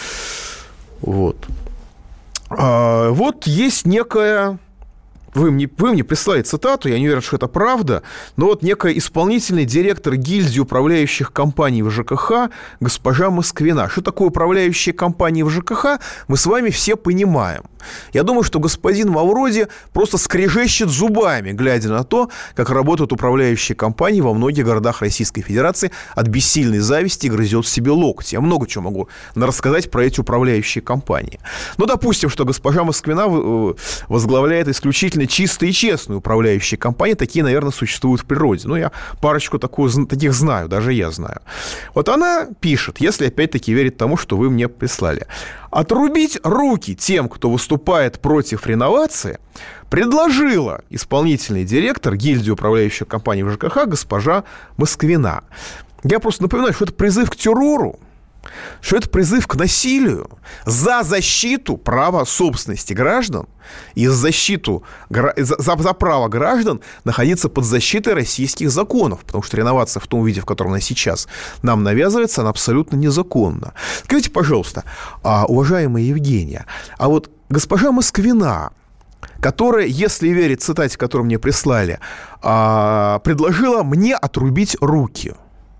Вот. А, вот есть некая... Вы мне, вы мне прислали цитату, я не уверен, что это правда, но вот некая исполнительный директор гильдии управляющих компаний в ЖКХ госпожа Москвина. Что такое управляющие компании в ЖКХ, мы с вами все понимаем. Я думаю, что господин Мавроди просто скрежещет зубами, глядя на то, как работают управляющие компании во многих городах Российской Федерации, от бессильной зависти грызет себе локти. Я много чего могу рассказать про эти управляющие компании. Но допустим, что госпожа Москвина возглавляет исключительно чистые и честные управляющие компании. Такие, наверное, существуют в природе. Ну, я парочку такую, таких знаю, даже я знаю. Вот она пишет, если опять-таки верить тому, что вы мне прислали. Отрубить руки тем, кто выступает против реновации, предложила исполнительный директор гильдии управляющих компаний в ЖКХ госпожа Москвина. Я просто напоминаю, что это призыв к террору, что это призыв к насилию за защиту права собственности граждан и за защиту, за, за право граждан находиться под защитой российских законов, потому что реновация в том виде, в котором она сейчас нам навязывается, она абсолютно незаконна. Скажите, пожалуйста, уважаемая Евгения, а вот госпожа Москвина, которая, если верить цитате, которую мне прислали, предложила мне отрубить руки.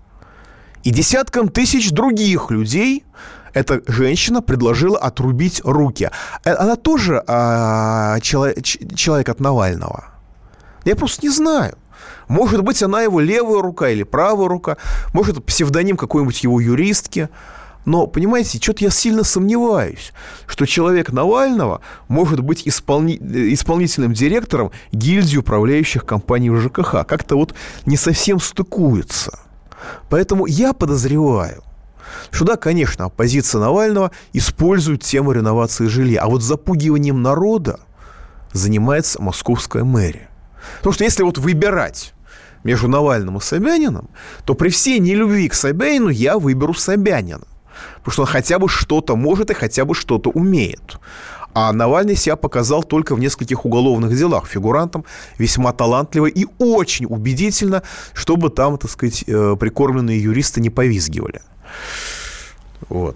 И десяткам тысяч других людей эта женщина предложила отрубить руки. Она тоже а, человек, человек от Навального? Я просто не знаю. Может быть, она его левая рука или правая рука. Может, это псевдоним какой-нибудь его юристки. Но, понимаете, что-то я сильно сомневаюсь, что человек Навального может быть исполни... исполнительным директором гильдии управляющих компаний в ЖКХ. Как-то вот не совсем стыкуется. Поэтому я подозреваю, что да, конечно, оппозиция Навального использует тему реновации жилья. А вот запугиванием народа занимается московская мэрия. Потому что если вот выбирать между Навальным и Собяниным, то при всей нелюбви к Собянину я выберу Собянина. Потому что он хотя бы что-то может и хотя бы что-то умеет. А Навальный себя показал только в нескольких уголовных делах фигурантом, весьма талантливо и очень убедительно, чтобы там, так сказать, прикормленные юристы не повизгивали. Вот.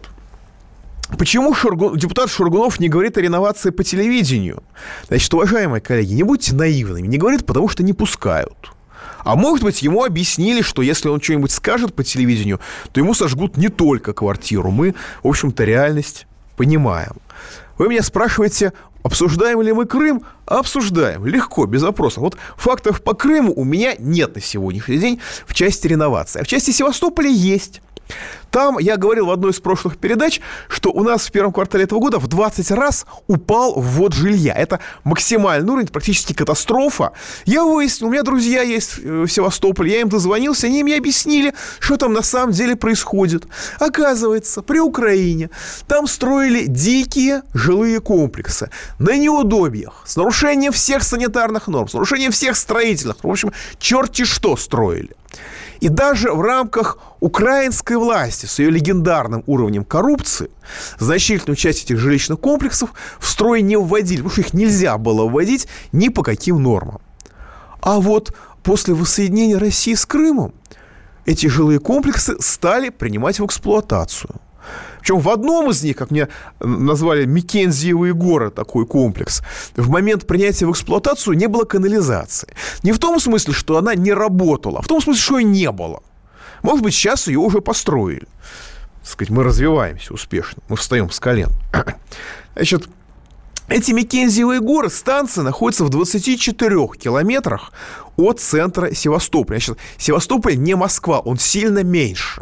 Почему Шургу... депутат Шургунов не говорит о реновации по телевидению? Значит, уважаемые коллеги, не будьте наивными. Не говорит, потому что не пускают. А может быть, ему объяснили, что если он что-нибудь скажет по телевидению, то ему сожгут не только квартиру. Мы, в общем-то, реальность понимаем. Вы меня спрашиваете, обсуждаем ли мы Крым? Обсуждаем. Легко, без вопросов. Вот фактов по Крыму у меня нет на сегодняшний день в части реновации. А в части Севастополя есть. Там, я говорил в одной из прошлых передач, что у нас в первом квартале этого года в двадцать раз упал ввод жилья. Это максимальный уровень, практически катастрофа. Я выяснил, у меня друзья есть в Севастополе, я им дозвонился, они мне объяснили, что там на самом деле происходит. Оказывается, при Украине там строили дикие жилые комплексы на неудобьях, с нарушением всех санитарных норм, с нарушением всех строительных норм. В общем, черти что строили. И даже в рамках украинской власти с ее легендарным уровнем коррупции значительную часть этих жилищных комплексов в строй не вводили, потому что их нельзя было вводить ни по каким нормам. А вот после воссоединения России с Крымом эти жилые комплексы стали принимать в эксплуатацию. Причем в одном из них, как мне назвали, Микензиевые горы, такой комплекс, в момент принятия в эксплуатацию не было канализации. Не в том смысле, что она не работала, а в том смысле, что ее не было. Может быть, сейчас ее уже построили. Так сказать, мы развиваемся успешно, мы встаем с колен. Значит, эти Микензиевые горы, станция находится в двадцати четырёх километрах от центра Севастополя. Значит, Севастополь не Москва, он сильно меньше.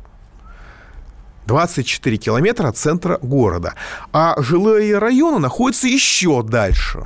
двадцать четыре километра от центра города. А жилые районы находятся еще дальше.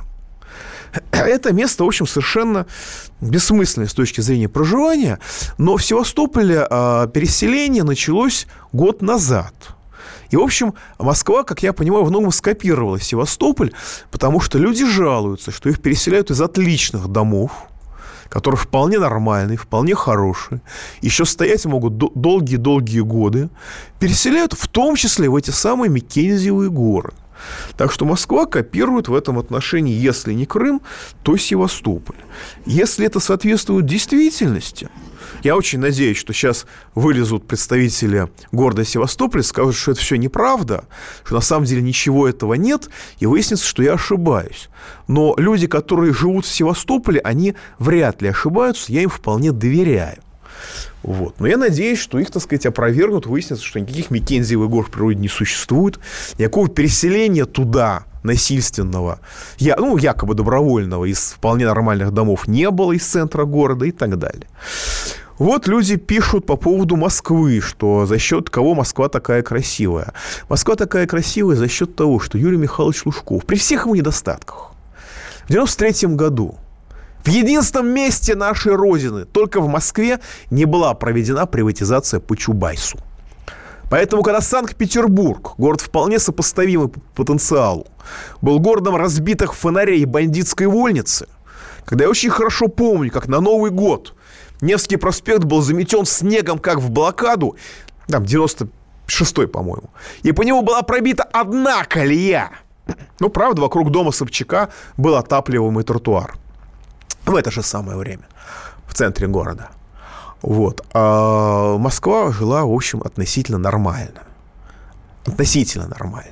Это место, в общем, совершенно бессмысленное с точки зрения проживания. Но в Севастополе а, переселение началось год назад. И, в общем, Москва, как я понимаю, в многом скопировала Севастополь, потому что люди жалуются, что их переселяют из отличных домов, которые вполне нормальные, вполне хорошие, еще стоять могут долгие-долгие годы, переселяют в том числе в эти самые Микензиевые горы. Так что Москва копирует в этом отношении, если не Крым, то Севастополь. Если это соответствует действительности, я очень надеюсь, что сейчас вылезут представители города Севастополя, скажут, что это все неправда, что на самом деле ничего этого нет, и выяснится, что я ошибаюсь. Но люди, которые живут в Севастополе, они вряд ли ошибаются, я им вполне доверяю. Вот. Но я надеюсь, что их, так сказать, опровергнут, выяснится, что никаких Микензиевых гор в природе не существует, никакого переселения туда насильственного, я, ну, якобы добровольного, из вполне нормальных домов не было, из центра города и так далее. Вот люди пишут по поводу Москвы, что за счет кого Москва такая красивая. Москва такая красивая за счет того, что Юрий Михайлович Лужков, при всех его недостатках, в девяносто третьем году в единственном месте нашей Родины, только в Москве, не была проведена приватизация по Чубайсу. Поэтому, когда Санкт-Петербург, город вполне сопоставимый по потенциалу, был городом разбитых фонарей и бандитской вольницы, когда я очень хорошо помню, как на Новый год Невский проспект был заметен снегом, как в блокаду, там, девяносто шестой, по-моему, и по нему была пробита одна колея. Ну, правда, вокруг дома Собчака был отапливаемый тротуар. В это же самое время, в центре города. Вот. А Москва жила, в общем, относительно нормально. Относительно нормально.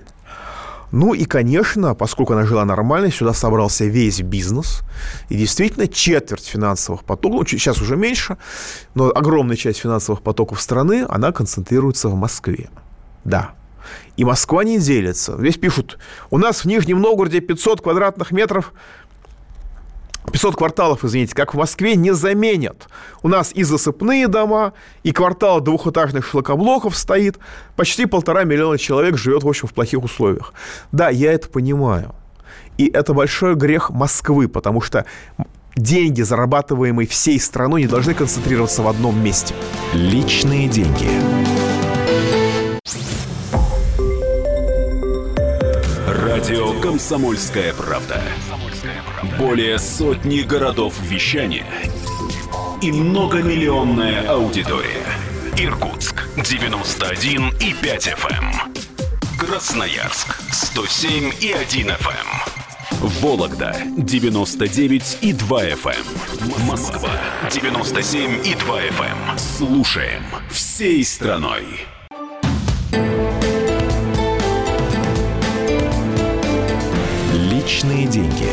Ну и, конечно, поскольку она жила нормально, сюда собрался весь бизнес. И действительно четверть финансовых потоков, ну, сейчас уже меньше, но огромная часть финансовых потоков страны, она концентрируется в Москве. Да. И Москва не делится. Здесь пишут, у нас в Нижнем Новгороде пятьсот квадратных метров пятьсот кварталов, извините, как в Москве, не заменят. У нас и засыпные дома, и квартал двухэтажных шлакоблоков стоит. Почти полтора миллиона человек живет, в общем, в плохих условиях. Да, я это понимаю. И это большой грех Москвы, потому что деньги, зарабатываемые всей страной, не должны концентрироваться в одном месте. Личные деньги. Радио «Комсомольская правда». Более сотни городов вещания и многомиллионная аудитория. Иркутск девяносто один и пять эф эм, Красноярск сто семь и один эф эм, Вологда девяносто девять и два эф эм, Москва девяносто семь и два эф эм. Слушаем всей страной. Личные деньги.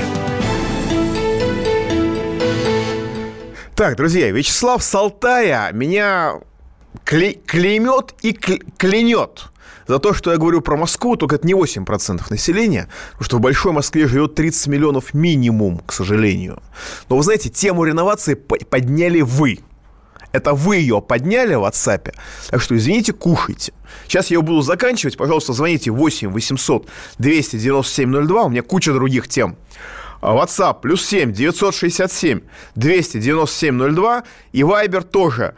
Так, друзья, Вячеслав с Алтая меня кле- клеймет и кл- клянет за то, что я говорю про Москву, только это не восемь процентов населения, потому что в большой Москве живет тридцать миллионов минимум, к сожалению. Но вы знаете, тему реновации подняли вы. Это вы ее подняли в WhatsApp. Так что, извините, кушайте. Сейчас я ее буду заканчивать. Пожалуйста, звоните восемь восемьсот двести девяносто семь ноль два. У меня куча других тем. WhatsApp плюс семь девятьсот шестьдесят семь двести девяносто семь ноль два. И Viber тоже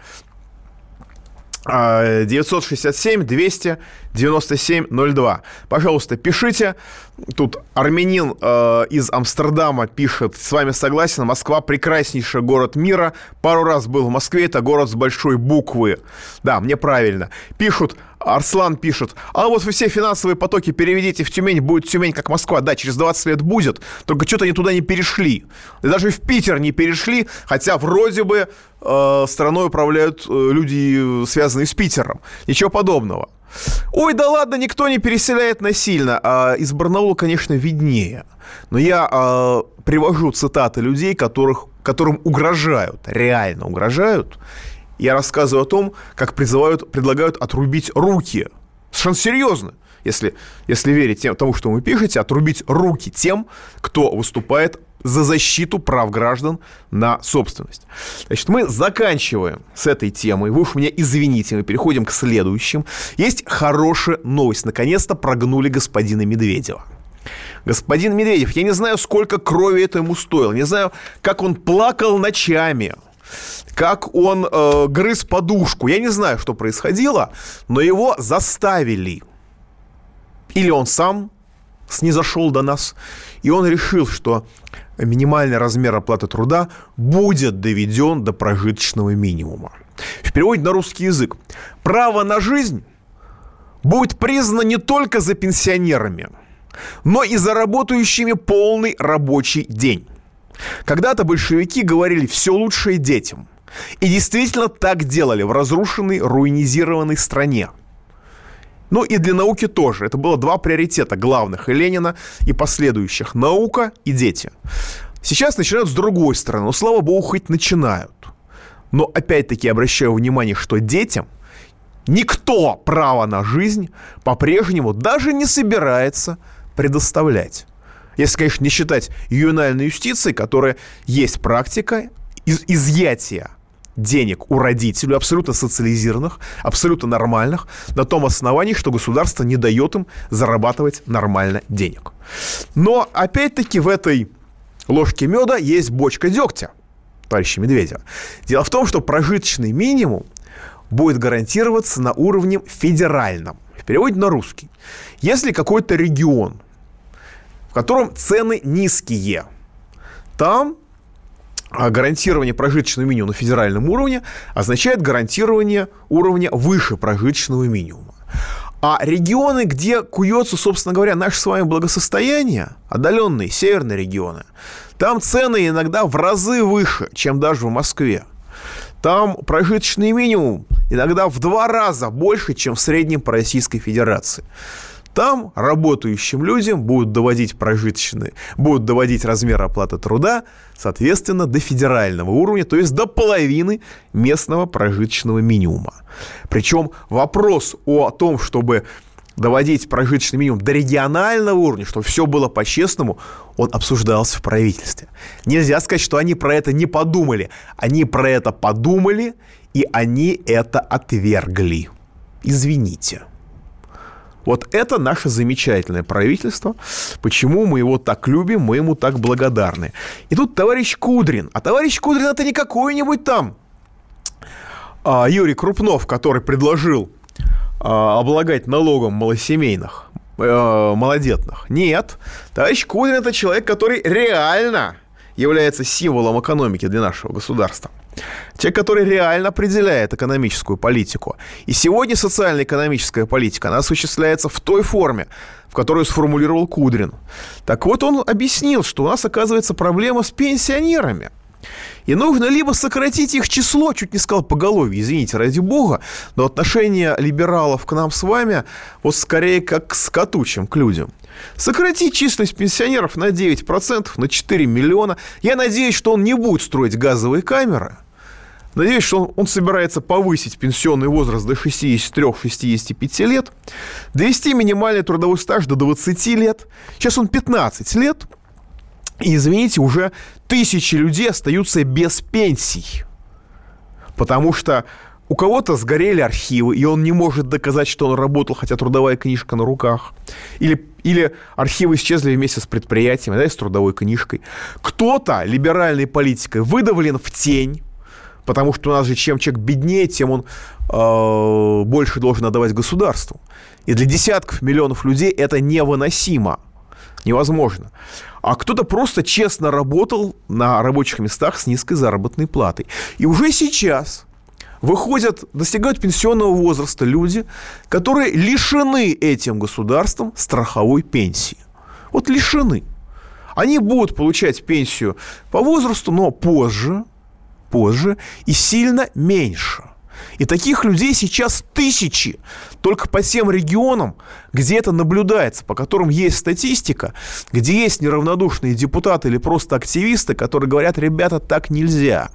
девятьсот шестьдесят семь двести девяносто семь ноль два. Пожалуйста, пишите. Тут армянин э, из Амстердама пишет: с вами согласен, Москва прекраснейший город мира. Пару раз был в Москве, это город с большой буквы. Да, мне правильно. Пишут, Арслан пишет: а вот вы все финансовые потоки переведите в Тюмень, будет Тюмень как Москва. Да, через двадцать лет будет, только что-то они туда не перешли. И даже в Питер не перешли, хотя вроде бы э, страной управляют э, люди, связанные с Питером. Ничего подобного. Ой, да ладно, никто не переселяет насильно. А из Барнаула, конечно, виднее. Но я а, привожу цитаты людей, которых, которым угрожают, реально угрожают. Я рассказываю о том, как призывают, предлагают отрубить руки. Совершенно серьезно, если, если верить тем, тому, что вы пишете, отрубить руки тем, кто выступает за защиту прав граждан на собственность. Значит, мы заканчиваем с этой темой. Вы уж меня извините, мы переходим к следующим. Есть хорошая новость. Наконец-то прогнули господина Медведева. Господин Медведев, я не знаю, сколько крови это ему стоило. Не знаю, как он плакал ночами, как он э, грыз подушку. Я не знаю, что происходило, но его заставили. Или он сам снизошел до нас, и он решил, что минимальный размер оплаты труда будет доведен до прожиточного минимума. В переводе на русский язык: право на жизнь будет признано не только за пенсионерами, но и за работающими полный рабочий день. Когда-то большевики говорили «все лучшее детям». И действительно так делали в разрушенной, руинизированной стране. Ну и для науки тоже. Это было два приоритета главных и Ленина, и последующих: наука и дети. Сейчас начинают с другой стороны. Но, слава богу, хоть начинают. Но опять-таки обращаю внимание, что детям никто право на жизнь по-прежнему даже не собирается предоставлять. Если, конечно, не считать ювенальной юстиции, которая есть практика из- изъятия денег у родителей, абсолютно социализированных, абсолютно нормальных, на том основании, что государство не дает им зарабатывать нормально денег. Но, опять-таки, в этой ложке меда есть бочка дегтя, товарища Медведева. Дело в том, что прожиточный минимум будет гарантироваться на уровне федеральном. В переводе на русский. Если какой-то регион, в котором цены низкие, там гарантирование прожиточного минимума на федеральном уровне означает гарантирование уровня выше прожиточного минимума. А регионы, где куется, собственно говоря, наше с вами благосостояние, отдаленные северные регионы, там цены иногда в разы выше, чем даже в Москве. Там прожиточный минимум иногда в два раза больше, чем в среднем по Российской Федерации. Там работающим людям будут доводить прожиточные, будут доводить размер оплаты труда, соответственно, до федерального уровня, то есть до половины местного прожиточного минимума. Причем вопрос о том, чтобы доводить прожиточный минимум до регионального уровня, чтобы все было по-честному, он обсуждался в правительстве. Нельзя сказать, что они про это не подумали. Они про это подумали, и они это отвергли. Извините. Вот это наше замечательное правительство. Почему мы его так любим, мы ему так благодарны. И тут товарищ Кудрин. А товарищ Кудрин это не какой-нибудь там а, Юрий Крупнов, который предложил облагать налогом малосемейных, э, малодетных. Нет. Товарищ Кудрин – это человек, который реально является символом экономики для нашего государства. Человек, который реально определяет экономическую политику. И сегодня социально-экономическая политика, она осуществляется в той форме, в которую сформулировал Кудрин. Так вот, он объяснил, что у нас, оказывается, проблема с пенсионерами. И нужно либо сократить их число, чуть не сказал поголовье, извините, ради бога, но отношение либералов к нам с вами вот скорее как к скоту, чем к людям. Сократить численность пенсионеров на девять процентов, на четыре миллиона. Я надеюсь, что он не будет строить газовые камеры. Надеюсь, что он, он собирается повысить пенсионный возраст до шестидесяти трёх - шестидесяти пяти лет, довести минимальный трудовой стаж до двадцати лет. Сейчас он пятнадцать лет. И, извините, уже тысячи людей остаются без пенсий. Потому что у кого-то сгорели архивы, и он не может доказать, что он работал, хотя трудовая книжка на руках. Или, или архивы исчезли вместе с предприятиями, да, и с трудовой книжкой. Кто-то либеральной политикой выдавлен в тень, потому что у нас же чем человек беднее, тем он э, больше должен отдавать государству. И для десятков миллионов людей это невыносимо. Невозможно. А кто-то просто честно работал на рабочих местах с низкой заработной платой. И уже сейчас выходят, достигают пенсионного возраста люди, которые лишены этим государством страховой пенсии. Вот лишены. Они будут получать пенсию по возрасту, но позже, позже и сильно меньше. И таких людей сейчас тысячи, только по тем регионам, где это наблюдается, по которым есть статистика, где есть неравнодушные депутаты или просто активисты, которые говорят: ребята, так нельзя.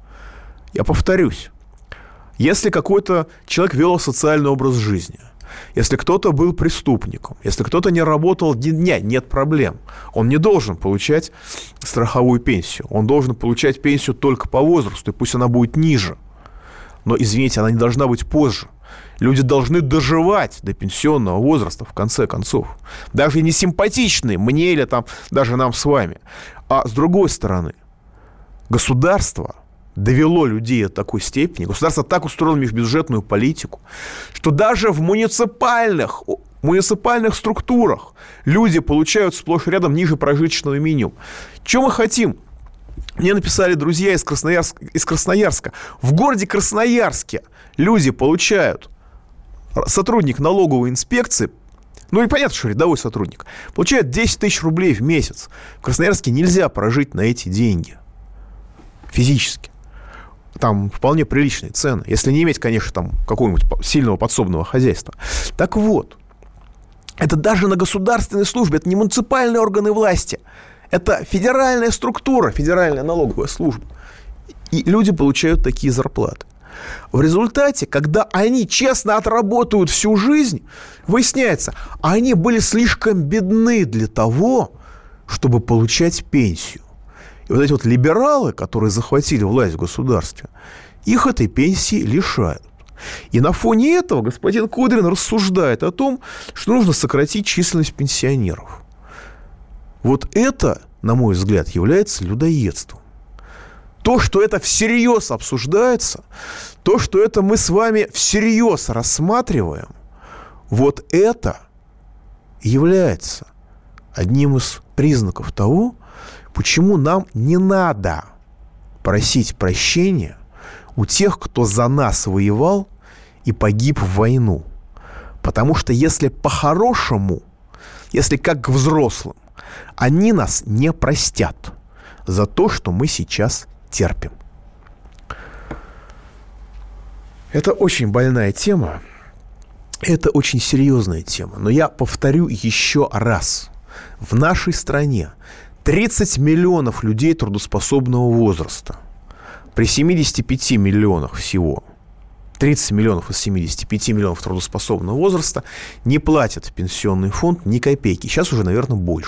Я повторюсь, если какой-то человек вел социальный образ жизни, если кто-то был преступником, если кто-то не работал ни дня, нет проблем. Он не должен получать страховую пенсию. Он должен получать пенсию только по возрасту, и пусть она будет ниже. Но, извините, она не должна быть позже. Люди должны доживать до пенсионного возраста, в конце концов. Даже не симпатичные мне или там, даже нам с вами. А с другой стороны, государство довело людей до такой степени, государство так устроило межбюджетную политику, что даже в муниципальных, муниципальных структурах люди получают сплошь и рядом ниже прожиточного минимума. Чего мы хотим? Мне написали друзья из Красноярска, из Красноярска. В городе Красноярске люди получают, сотрудник налоговой инспекции, ну и понятно, что рядовой сотрудник, получает десять тысяч рублей в месяц. В Красноярске нельзя прожить на эти деньги. Физически. Там вполне приличные цены. Если не иметь, конечно, там какого-нибудь сильного подсобного хозяйства. Так вот, это даже на государственной службе, это не муниципальные органы власти. Это федеральная структура, федеральная налоговая служба. И люди получают такие зарплаты. В результате, когда они честно отработают всю жизнь, выясняется, они были слишком бедны для того, чтобы получать пенсию. И вот эти вот либералы, которые захватили власть в государстве, их этой пенсии лишают. И на фоне этого господин Кудрин рассуждает о том, что нужно сократить численность пенсионеров. Вот это, на мой взгляд, является людоедством. То, что это всерьез обсуждается, то, что это мы с вами всерьез рассматриваем, вот это является одним из признаков того, почему нам не надо просить прощения у тех, кто за нас воевал и погиб в войну. Потому что если по-хорошему, если как к взрослым, они нас не простят за то, что мы сейчас терпим. Это очень больная тема. Это очень серьезная тема. Но я повторю еще раз. В нашей стране тридцать миллионов людей трудоспособного возраста. При семидесяти пяти миллионах всего. тридцать миллионов из семидесяти пяти миллионов трудоспособного возраста не платят в пенсионный фонд ни копейки. Сейчас уже, наверное, больше.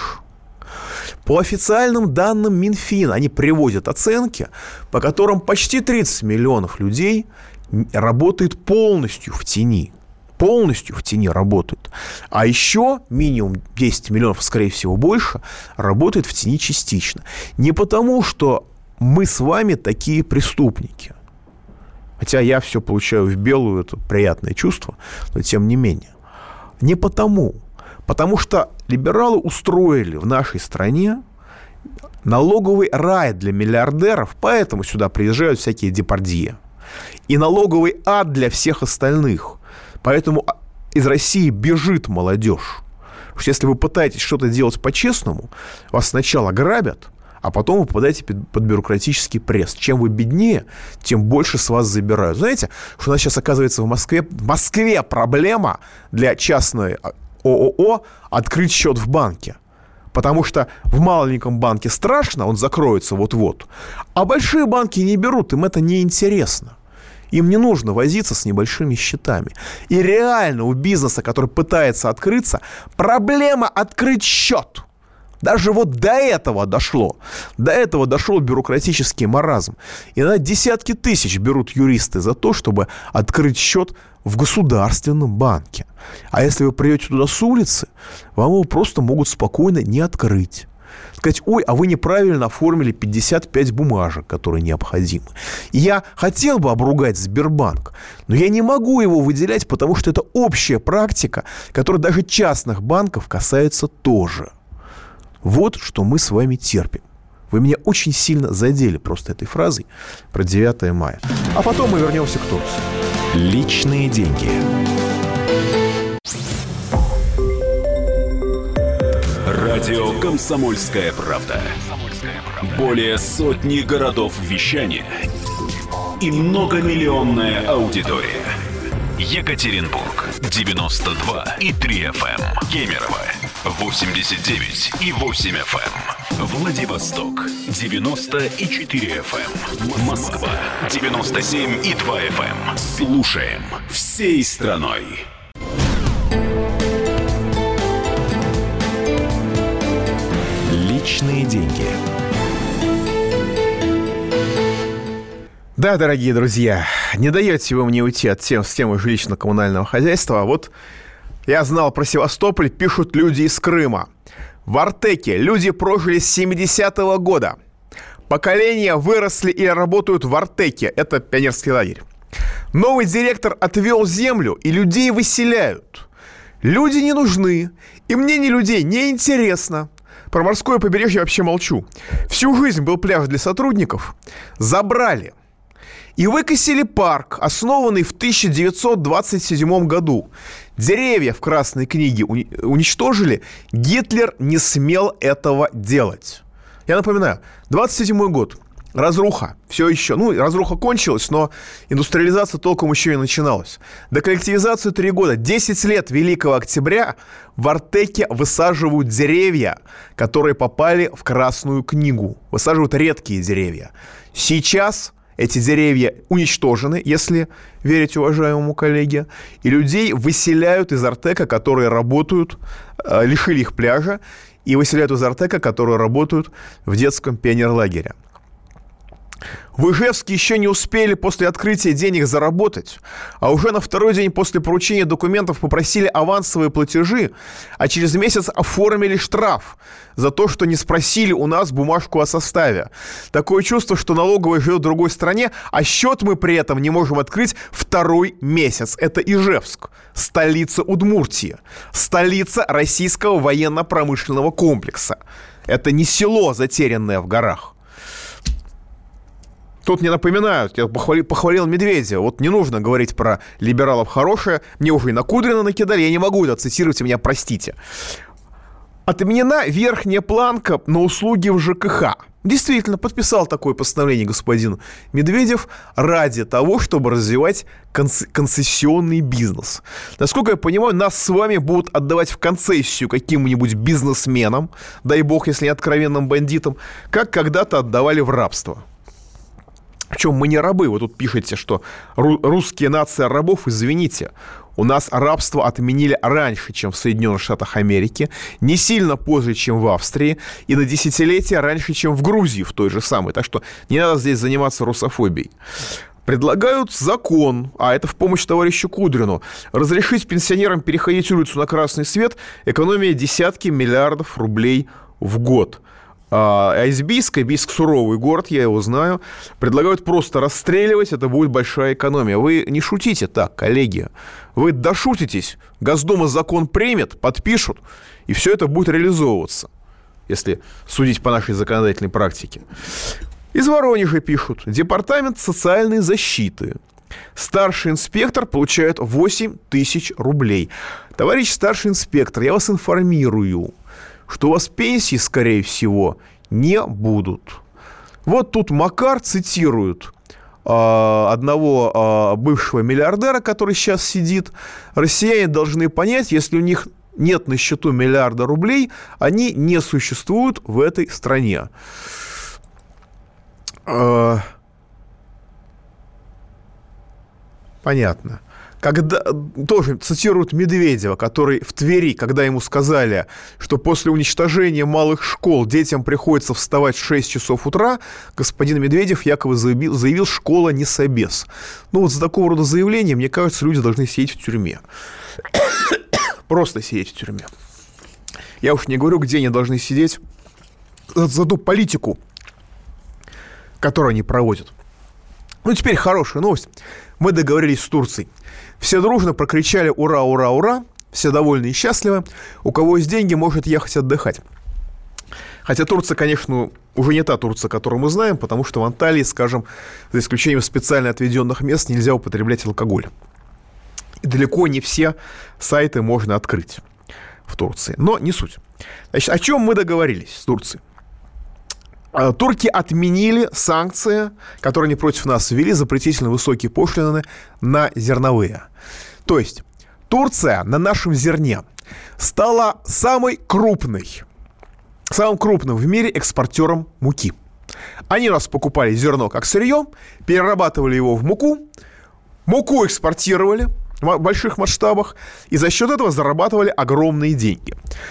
По официальным данным Минфина они приводят оценки, по которым почти тридцать миллионов людей работает полностью в тени. Полностью в тени работают. А еще минимум десять миллионов, скорее всего, больше, работает в тени частично. Не потому, что мы с вами такие преступники. Хотя я все получаю в белую, это приятное чувство, но тем не менее. Не потому. Потому что либералы устроили в нашей стране налоговый рай для миллиардеров, поэтому сюда приезжают всякие депардье. И налоговый ад для всех остальных. Поэтому из России бежит молодежь. Потому что если вы пытаетесь что-то делать по-честному, вас сначала грабят, а потом вы попадаете под бюрократический пресс. Чем вы беднее, тем больше с вас забирают. Знаете, что у нас сейчас оказывается в Москве? В Москве проблема для частной ООО открыть счет в банке. Потому что в маленьком банке страшно, он закроется вот-вот. А большие банки не берут, им это неинтересно. Им не нужно возиться с небольшими счетами. И реально у бизнеса, который пытается открыться, проблема открыть счет. Даже вот до этого дошло. До этого дошел бюрократический маразм. Иногда десятки тысяч берут юристы за то, чтобы открыть счет в государственном банке. А если вы придете туда с улицы, вам его просто могут спокойно не открыть. Сказать: ой, а вы неправильно оформили пятьдесят пять бумажек, которые необходимы. И я хотел бы обругать Сбербанк, но я не могу его выделять, потому что это общая практика, которая даже частных банков касается тоже. Вот что мы с вами терпим. Вы меня очень сильно задели просто этой фразой про девятое мая. А потом мы вернемся к Турции. Личные деньги. Радио «Комсомольская правда». Более сотни городов вещания и многомиллионная аудитория. Екатеринбург девяносто два и три эф эм, Кемерово восемьдесят девять и восемь эф эм, Владивосток девяносто и четыре эф эм, Москва девяносто семь и два эф эм. Слушаем всей страной. Личные деньги. Да, дорогие друзья, не даете вы мне уйти от тем, с темы жилищно-коммунального хозяйства. А вот я знал про Севастополь, пишут люди из Крыма. В Артеке люди прожили с семидесятого года. Поколения выросли и работают в Артеке. Это пионерский лагерь. Новый директор отвел землю, и людей выселяют. Люди не нужны, и мнение людей не интересно. Про морское побережье вообще молчу. Всю жизнь был пляж для сотрудников. Забрали. И выкосили парк, основанный в тысяча девятьсот двадцать седьмом году. Деревья в Красной книге уничтожили. Гитлер не смел этого делать. Я напоминаю, двадцать седьмой год. Разруха. Все еще. Ну, разруха кончилась, но индустриализация толком еще и начиналась. До коллективизации три года. десять лет Великого Октября в Артеке высаживают деревья, которые попали в Красную книгу. Высаживают редкие деревья. Сейчас эти деревья уничтожены, если верить уважаемому коллеге, и людей выселяют из Артека, которые работают, э, лишили их пляжа, и выселяют из Артека, которые работают в детском пионерлагере. В Ижевске еще не успели после открытия денег заработать, а уже на второй день после поручения документов попросили авансовые платежи, а через месяц оформили штраф за то, что не спросили у нас бумажку о составе. Такое чувство, что налоговая живет в другой стране, а счет мы при этом не можем открыть второй месяц. Это Ижевск, столица Удмуртии, столица российского военно-промышленного комплекса. Это не село, затерянное в горах. Тут мне напоминают, я похвалил, похвалил Медведева. Вот не нужно говорить про либералов хорошее. Мне уже и на Кудрина накидали, я не могу это цитировать, меня простите. Отменена верхняя планка на услуги в ЖКХ. Действительно, подписал такое постановление господин Медведев ради того, чтобы развивать конц- концессионный бизнес. Насколько я понимаю, нас с вами будут отдавать в концессию каким-нибудь бизнесменам, дай бог, если не откровенным бандитам, как когда-то отдавали в рабство. Причем мы не рабы. Вы тут пишете, что русские нация рабов, извините. У нас рабство отменили раньше, чем в Соединенных Штатах Америки, не сильно позже, чем в Австрии, и на десятилетия раньше, чем в Грузии, в той же самой. Так что не надо здесь заниматься русофобией. Предлагают закон, а это в помощь товарищу Кудрину, разрешить пенсионерам переходить улицу на красный свет, экономия десятки миллиардов рублей в год. А из Бийска, Бийск суровый город, я его знаю, предлагают просто расстреливать, это будет большая экономия. Вы не шутите так, коллеги. Вы дошутитесь, Госдума закон примет, подпишут, и все это будет реализовываться, если судить по нашей законодательной практике. Из Воронежа пишут. Департамент социальной защиты. Старший инспектор получает восемь тысяч рублей. Товарищ старший инспектор, я вас информирую, что у вас пенсии, скорее всего, не будут. Вот тут Макар цитирует э, одного э, бывшего миллиардера, который сейчас сидит. Россияне должны понять, если у них нет на счету миллиарда рублей, они не существуют в этой стране. Э, понятно. Когда, тоже цитируют Медведева, который в Твери, когда ему сказали, что после уничтожения малых школ детям приходится вставать в шесть часов утра, господин Медведев якобы заявил, заявил школа не собес. Ну вот за такого рода заявления, мне кажется, люди должны сидеть в тюрьме. Просто сидеть в тюрьме. Я уж не говорю, где они должны сидеть за, за ту политику, которую они проводят. Ну, теперь хорошая новость. Мы договорились с Турцией. Все дружно прокричали «Ура, ура, ура!», все довольны и счастливы. У кого есть деньги, может ехать отдыхать. Хотя Турция, конечно, уже не та Турция, которую мы знаем, потому что в Анталии, скажем, за исключением специально отведенных мест, нельзя употреблять алкоголь. И далеко не все сайты можно открыть в Турции. Но не суть. Значит, о чем мы договорились с Турцией? Турки отменили санкции, которые они против нас ввели, запретительно высокие пошлины на зерновые. То есть Турция на нашем зерне стала самой крупной, самым крупным в мире экспортером муки. Они у нас покупали зерно как сырье, перерабатывали его в муку, муку экспортировали в больших масштабах и за счет этого зарабатывали огромные деньги.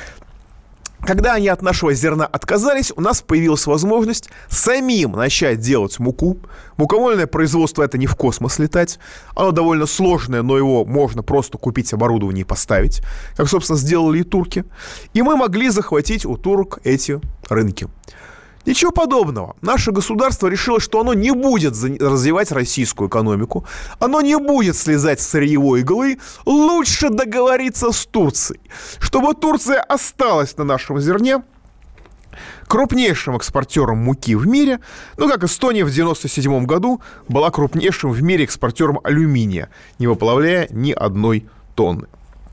Когда они от нашего зерна отказались, у нас появилась возможность самим начать делать муку. Мукомольное производство — это не в космос летать. Оно довольно сложное, но его можно просто купить оборудование и поставить, как, собственно, сделали и турки. И мы могли захватить у турок эти рынки. Ничего подобного. Наше государство решило, что оно не будет развивать российскую экономику, оно не будет слезать с сырьевой иглы. Лучше договориться с Турцией, чтобы Турция осталась на нашем зерне крупнейшим экспортером муки в мире, ну, как Эстония в девяносто седьмом году была крупнейшим в мире экспортером алюминия, не выплавляя ни одной тонны.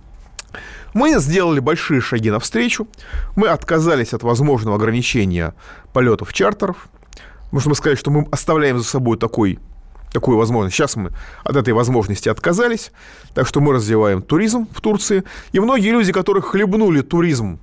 Мы сделали большие шаги навстречу. Мы отказались от возможного ограничения полетов чартеров. Можно сказать, что мы оставляем за собой такой, такую возможность. Сейчас мы от этой возможности отказались. Так что мы развиваем туризм в Турции. И многие люди, которые хлебнули туризм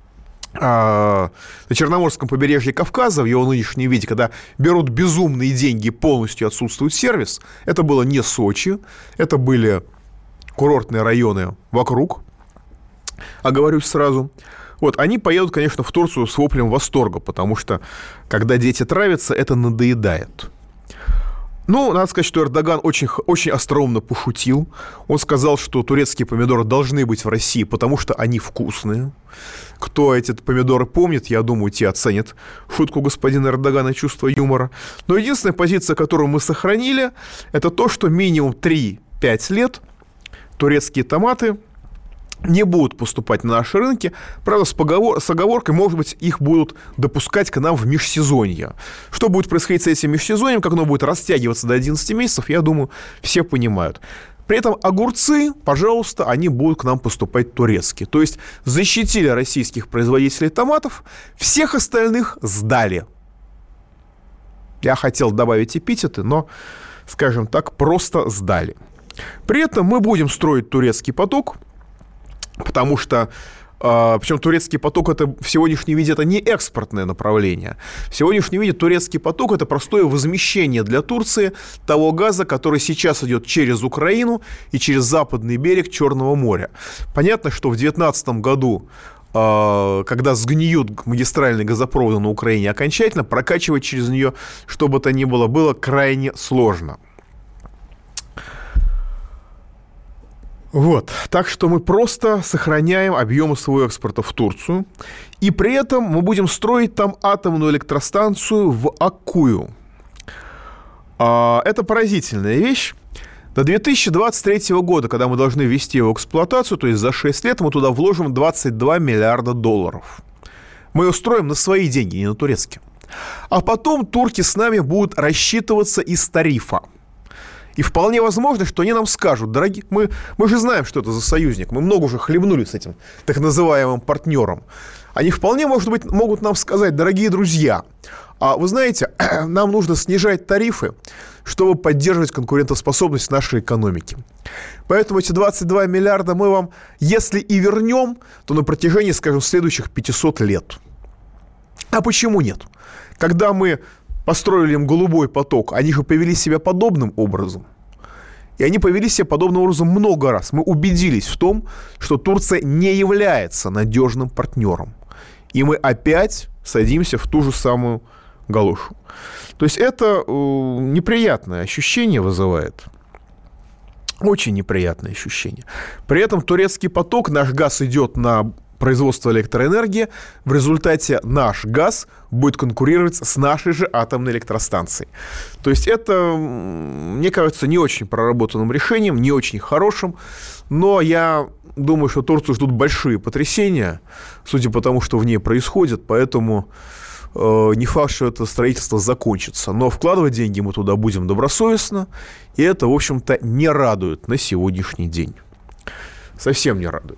а, на Черноморском побережье Кавказа в его нынешнем виде, когда берут безумные деньги, полностью отсутствует сервис, это было не Сочи, это были курортные районы вокруг. Оговорюсь сразу. Вот, они поедут, конечно, в Турцию с воплем восторга, потому что, когда дети травятся, это надоедает. Ну, надо сказать, что Эрдоган очень, очень остроумно пошутил. Он сказал, что турецкие помидоры должны быть в России, потому что они вкусные. Кто эти помидоры помнит, я думаю, те оценят шутку господина Эрдогана, чувство юмора. Но единственная позиция, которую мы сохранили, это то, что минимум три-пять лет турецкие томаты не будут поступать на наши рынки. Правда, с, поговор... с оговоркой, может быть, их будут допускать к нам в межсезонье. Что будет происходить с этим межсезоньем, как оно будет растягиваться до одиннадцати месяцев, я думаю, все понимают. При этом огурцы, пожалуйста, они будут к нам поступать турецкие. То есть защитили российских производителей томатов, всех остальных сдали. Я хотел добавить эпитеты, но, скажем так, просто сдали. При этом мы будем строить турецкий поток, потому что Причем турецкий поток это в сегодняшнем виде это не экспортное направление. В сегодняшнем виде турецкий поток это простое возмещение для Турции того газа, который сейчас идет через Украину и через западный берег Черного моря. Понятно, что в две тысячи девятнадцатом году, когда сгниют магистральные газопроводы на Украине окончательно, прокачивать через нее что бы то ни было, было крайне сложно. Вот, так что мы просто сохраняем объемы своего экспорта в Турцию, и при этом мы будем строить там атомную электростанцию в Аккую. Это поразительная вещь. До две тысячи двадцать третьего года, когда мы должны ввести его в эксплуатацию, то есть за шесть лет, мы туда вложим двадцать два миллиарда долларов. Мы ее строим на свои деньги, не на турецкие. А потом турки с нами будут рассчитываться из тарифа. И вполне возможно, что они нам скажут: дорогие, мы, мы же знаем, что это за союзник, мы много уже хлебнули с этим так называемым партнером. Они вполне, может быть, могут нам сказать: дорогие друзья, а вы знаете, нам нужно снижать тарифы, чтобы поддерживать конкурентоспособность нашей экономики. Поэтому эти двадцать два миллиарда мы вам, если и вернем, то на протяжении, скажем, следующих пятисот лет. А почему нет? Когда мы построили им голубой поток, они же повели себя подобным образом. И они повели себя подобным образом много раз. Мы убедились в том, что Турция не является надежным партнером. И мы опять садимся в ту же самую галошу. То есть это э, неприятное ощущение вызывает. Очень неприятное ощущение. При этом турецкий поток, наш газ идет на производство электроэнергии, в результате наш газ будет конкурировать с нашей же атомной электростанцией. То есть это, мне кажется, не очень проработанным решением, не очень хорошим, но я думаю, что Турцию ждут большие потрясения, судя по тому, что в ней происходит, поэтому э, не факт, что это строительство закончится. Но вкладывать деньги мы туда будем добросовестно, и это, в общем-то, не радует на сегодняшний день. Совсем не радует.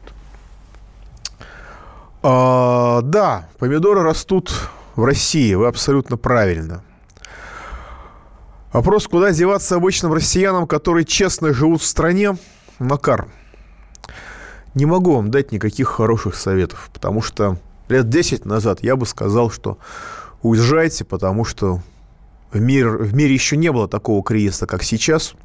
А, да, помидоры растут в России, вы абсолютно правильно. Вопрос, куда деваться обычным россиянам, которые честно живут в стране? Макар, не могу вам дать никаких хороших советов, потому что лет десять назад я бы сказал, что уезжайте, потому что в, мир, в мире еще не было такого кризиса, как сейчас.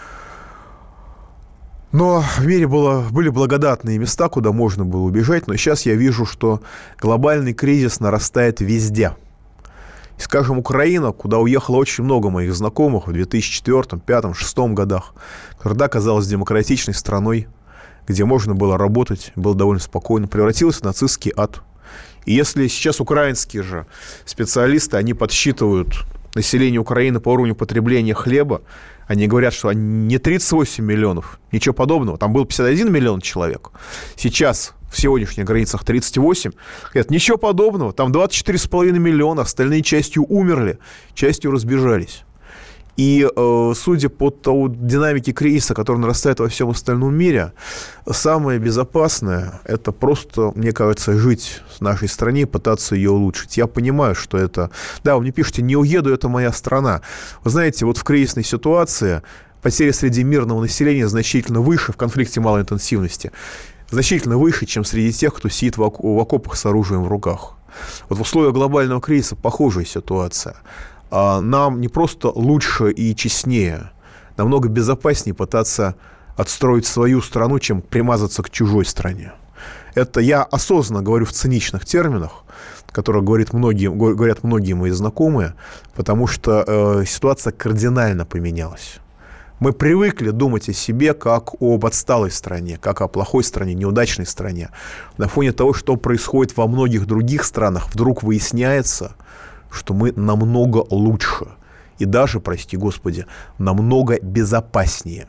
Но в мире было, были благодатные места, куда можно было убежать, но сейчас я вижу, что глобальный кризис нарастает везде. И, скажем, Украина, куда уехало очень много моих знакомых в две тысячи четвёртом, две тысячи пятом, две тысячи шестом годах, когда казалась демократичной страной, где можно было работать, было довольно спокойно, превратилась в нацистский ад. И если сейчас украинские же специалисты, они подсчитывают население Украины по уровню потребления хлеба, они говорят, что не тридцать восемь миллионов, ничего подобного. Там был пятьдесят один миллион человек. Сейчас в сегодняшних границах тридцать восемь. Это ничего подобного. Там двадцать четыре с половиной миллиона. Остальные частью умерли, частью разбежались. И э, судя по той динамике кризиса, который нарастает во всем остальном мире, самое безопасное – это просто, мне кажется, жить в нашей стране и пытаться ее улучшить. Я понимаю, что это… Да, вы мне пишете, не уеду, это моя страна. Вы знаете, вот в кризисной ситуации потери среди мирного населения значительно выше в конфликте малой интенсивности, значительно выше, чем среди тех, кто сидит в окопах с оружием в руках. Вот в условиях глобального кризиса похожая ситуация. Нам не просто лучше и честнее, намного безопаснее пытаться отстроить свою страну, чем примазаться к чужой стране. Это я осознанно говорю в циничных терминах, которые говорят многие, говорят многие мои знакомые, потому что э, ситуация кардинально поменялась. Мы привыкли думать о себе как об отсталой стране, как о плохой стране, неудачной стране. На фоне того, что происходит во многих других странах, вдруг выясняется, что мы намного лучше и даже, прости господи, намного безопаснее.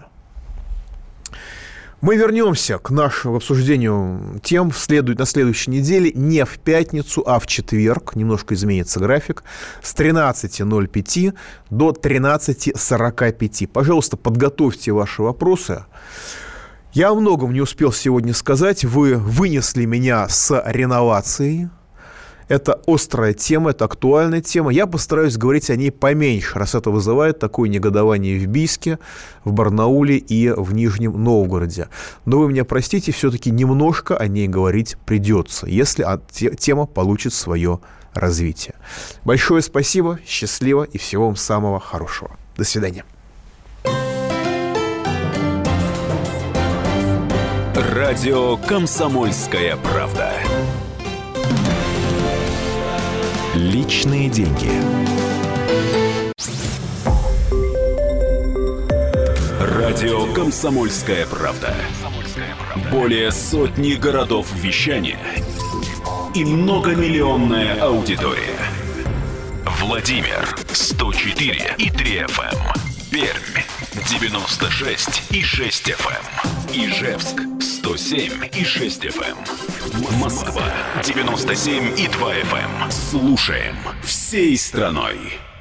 Мы вернемся к нашему обсуждению тем в следует, на следующей неделе, не в пятницу, а в четверг, немножко изменится график, с тринадцати ноль пять до тринадцати сорока пять. Пожалуйста, подготовьте ваши вопросы. Я о многом не успел сегодня сказать. Вы вынесли меня с реновацией. Это острая тема, это актуальная тема. Я постараюсь говорить о ней поменьше, раз это вызывает такое негодование в Бийске, в Барнауле и в Нижнем Новгороде. Но вы меня простите, все-таки немножко о ней говорить придется, если тема получит свое развитие. Большое спасибо, счастливо и всего вам самого хорошего. До свидания. Радио «Комсомольская правда». Личные деньги. Радио «Комсомольская правда». Более сотни городов вещания и многомиллионная аудитория. Владимир сто четыре и три эф эм. Пермь девяносто шесть и шесть эф эм. Ижевск сто семь и шесть эф эм. Москва девяносто семь и два эф эм. Слушаем всей страной.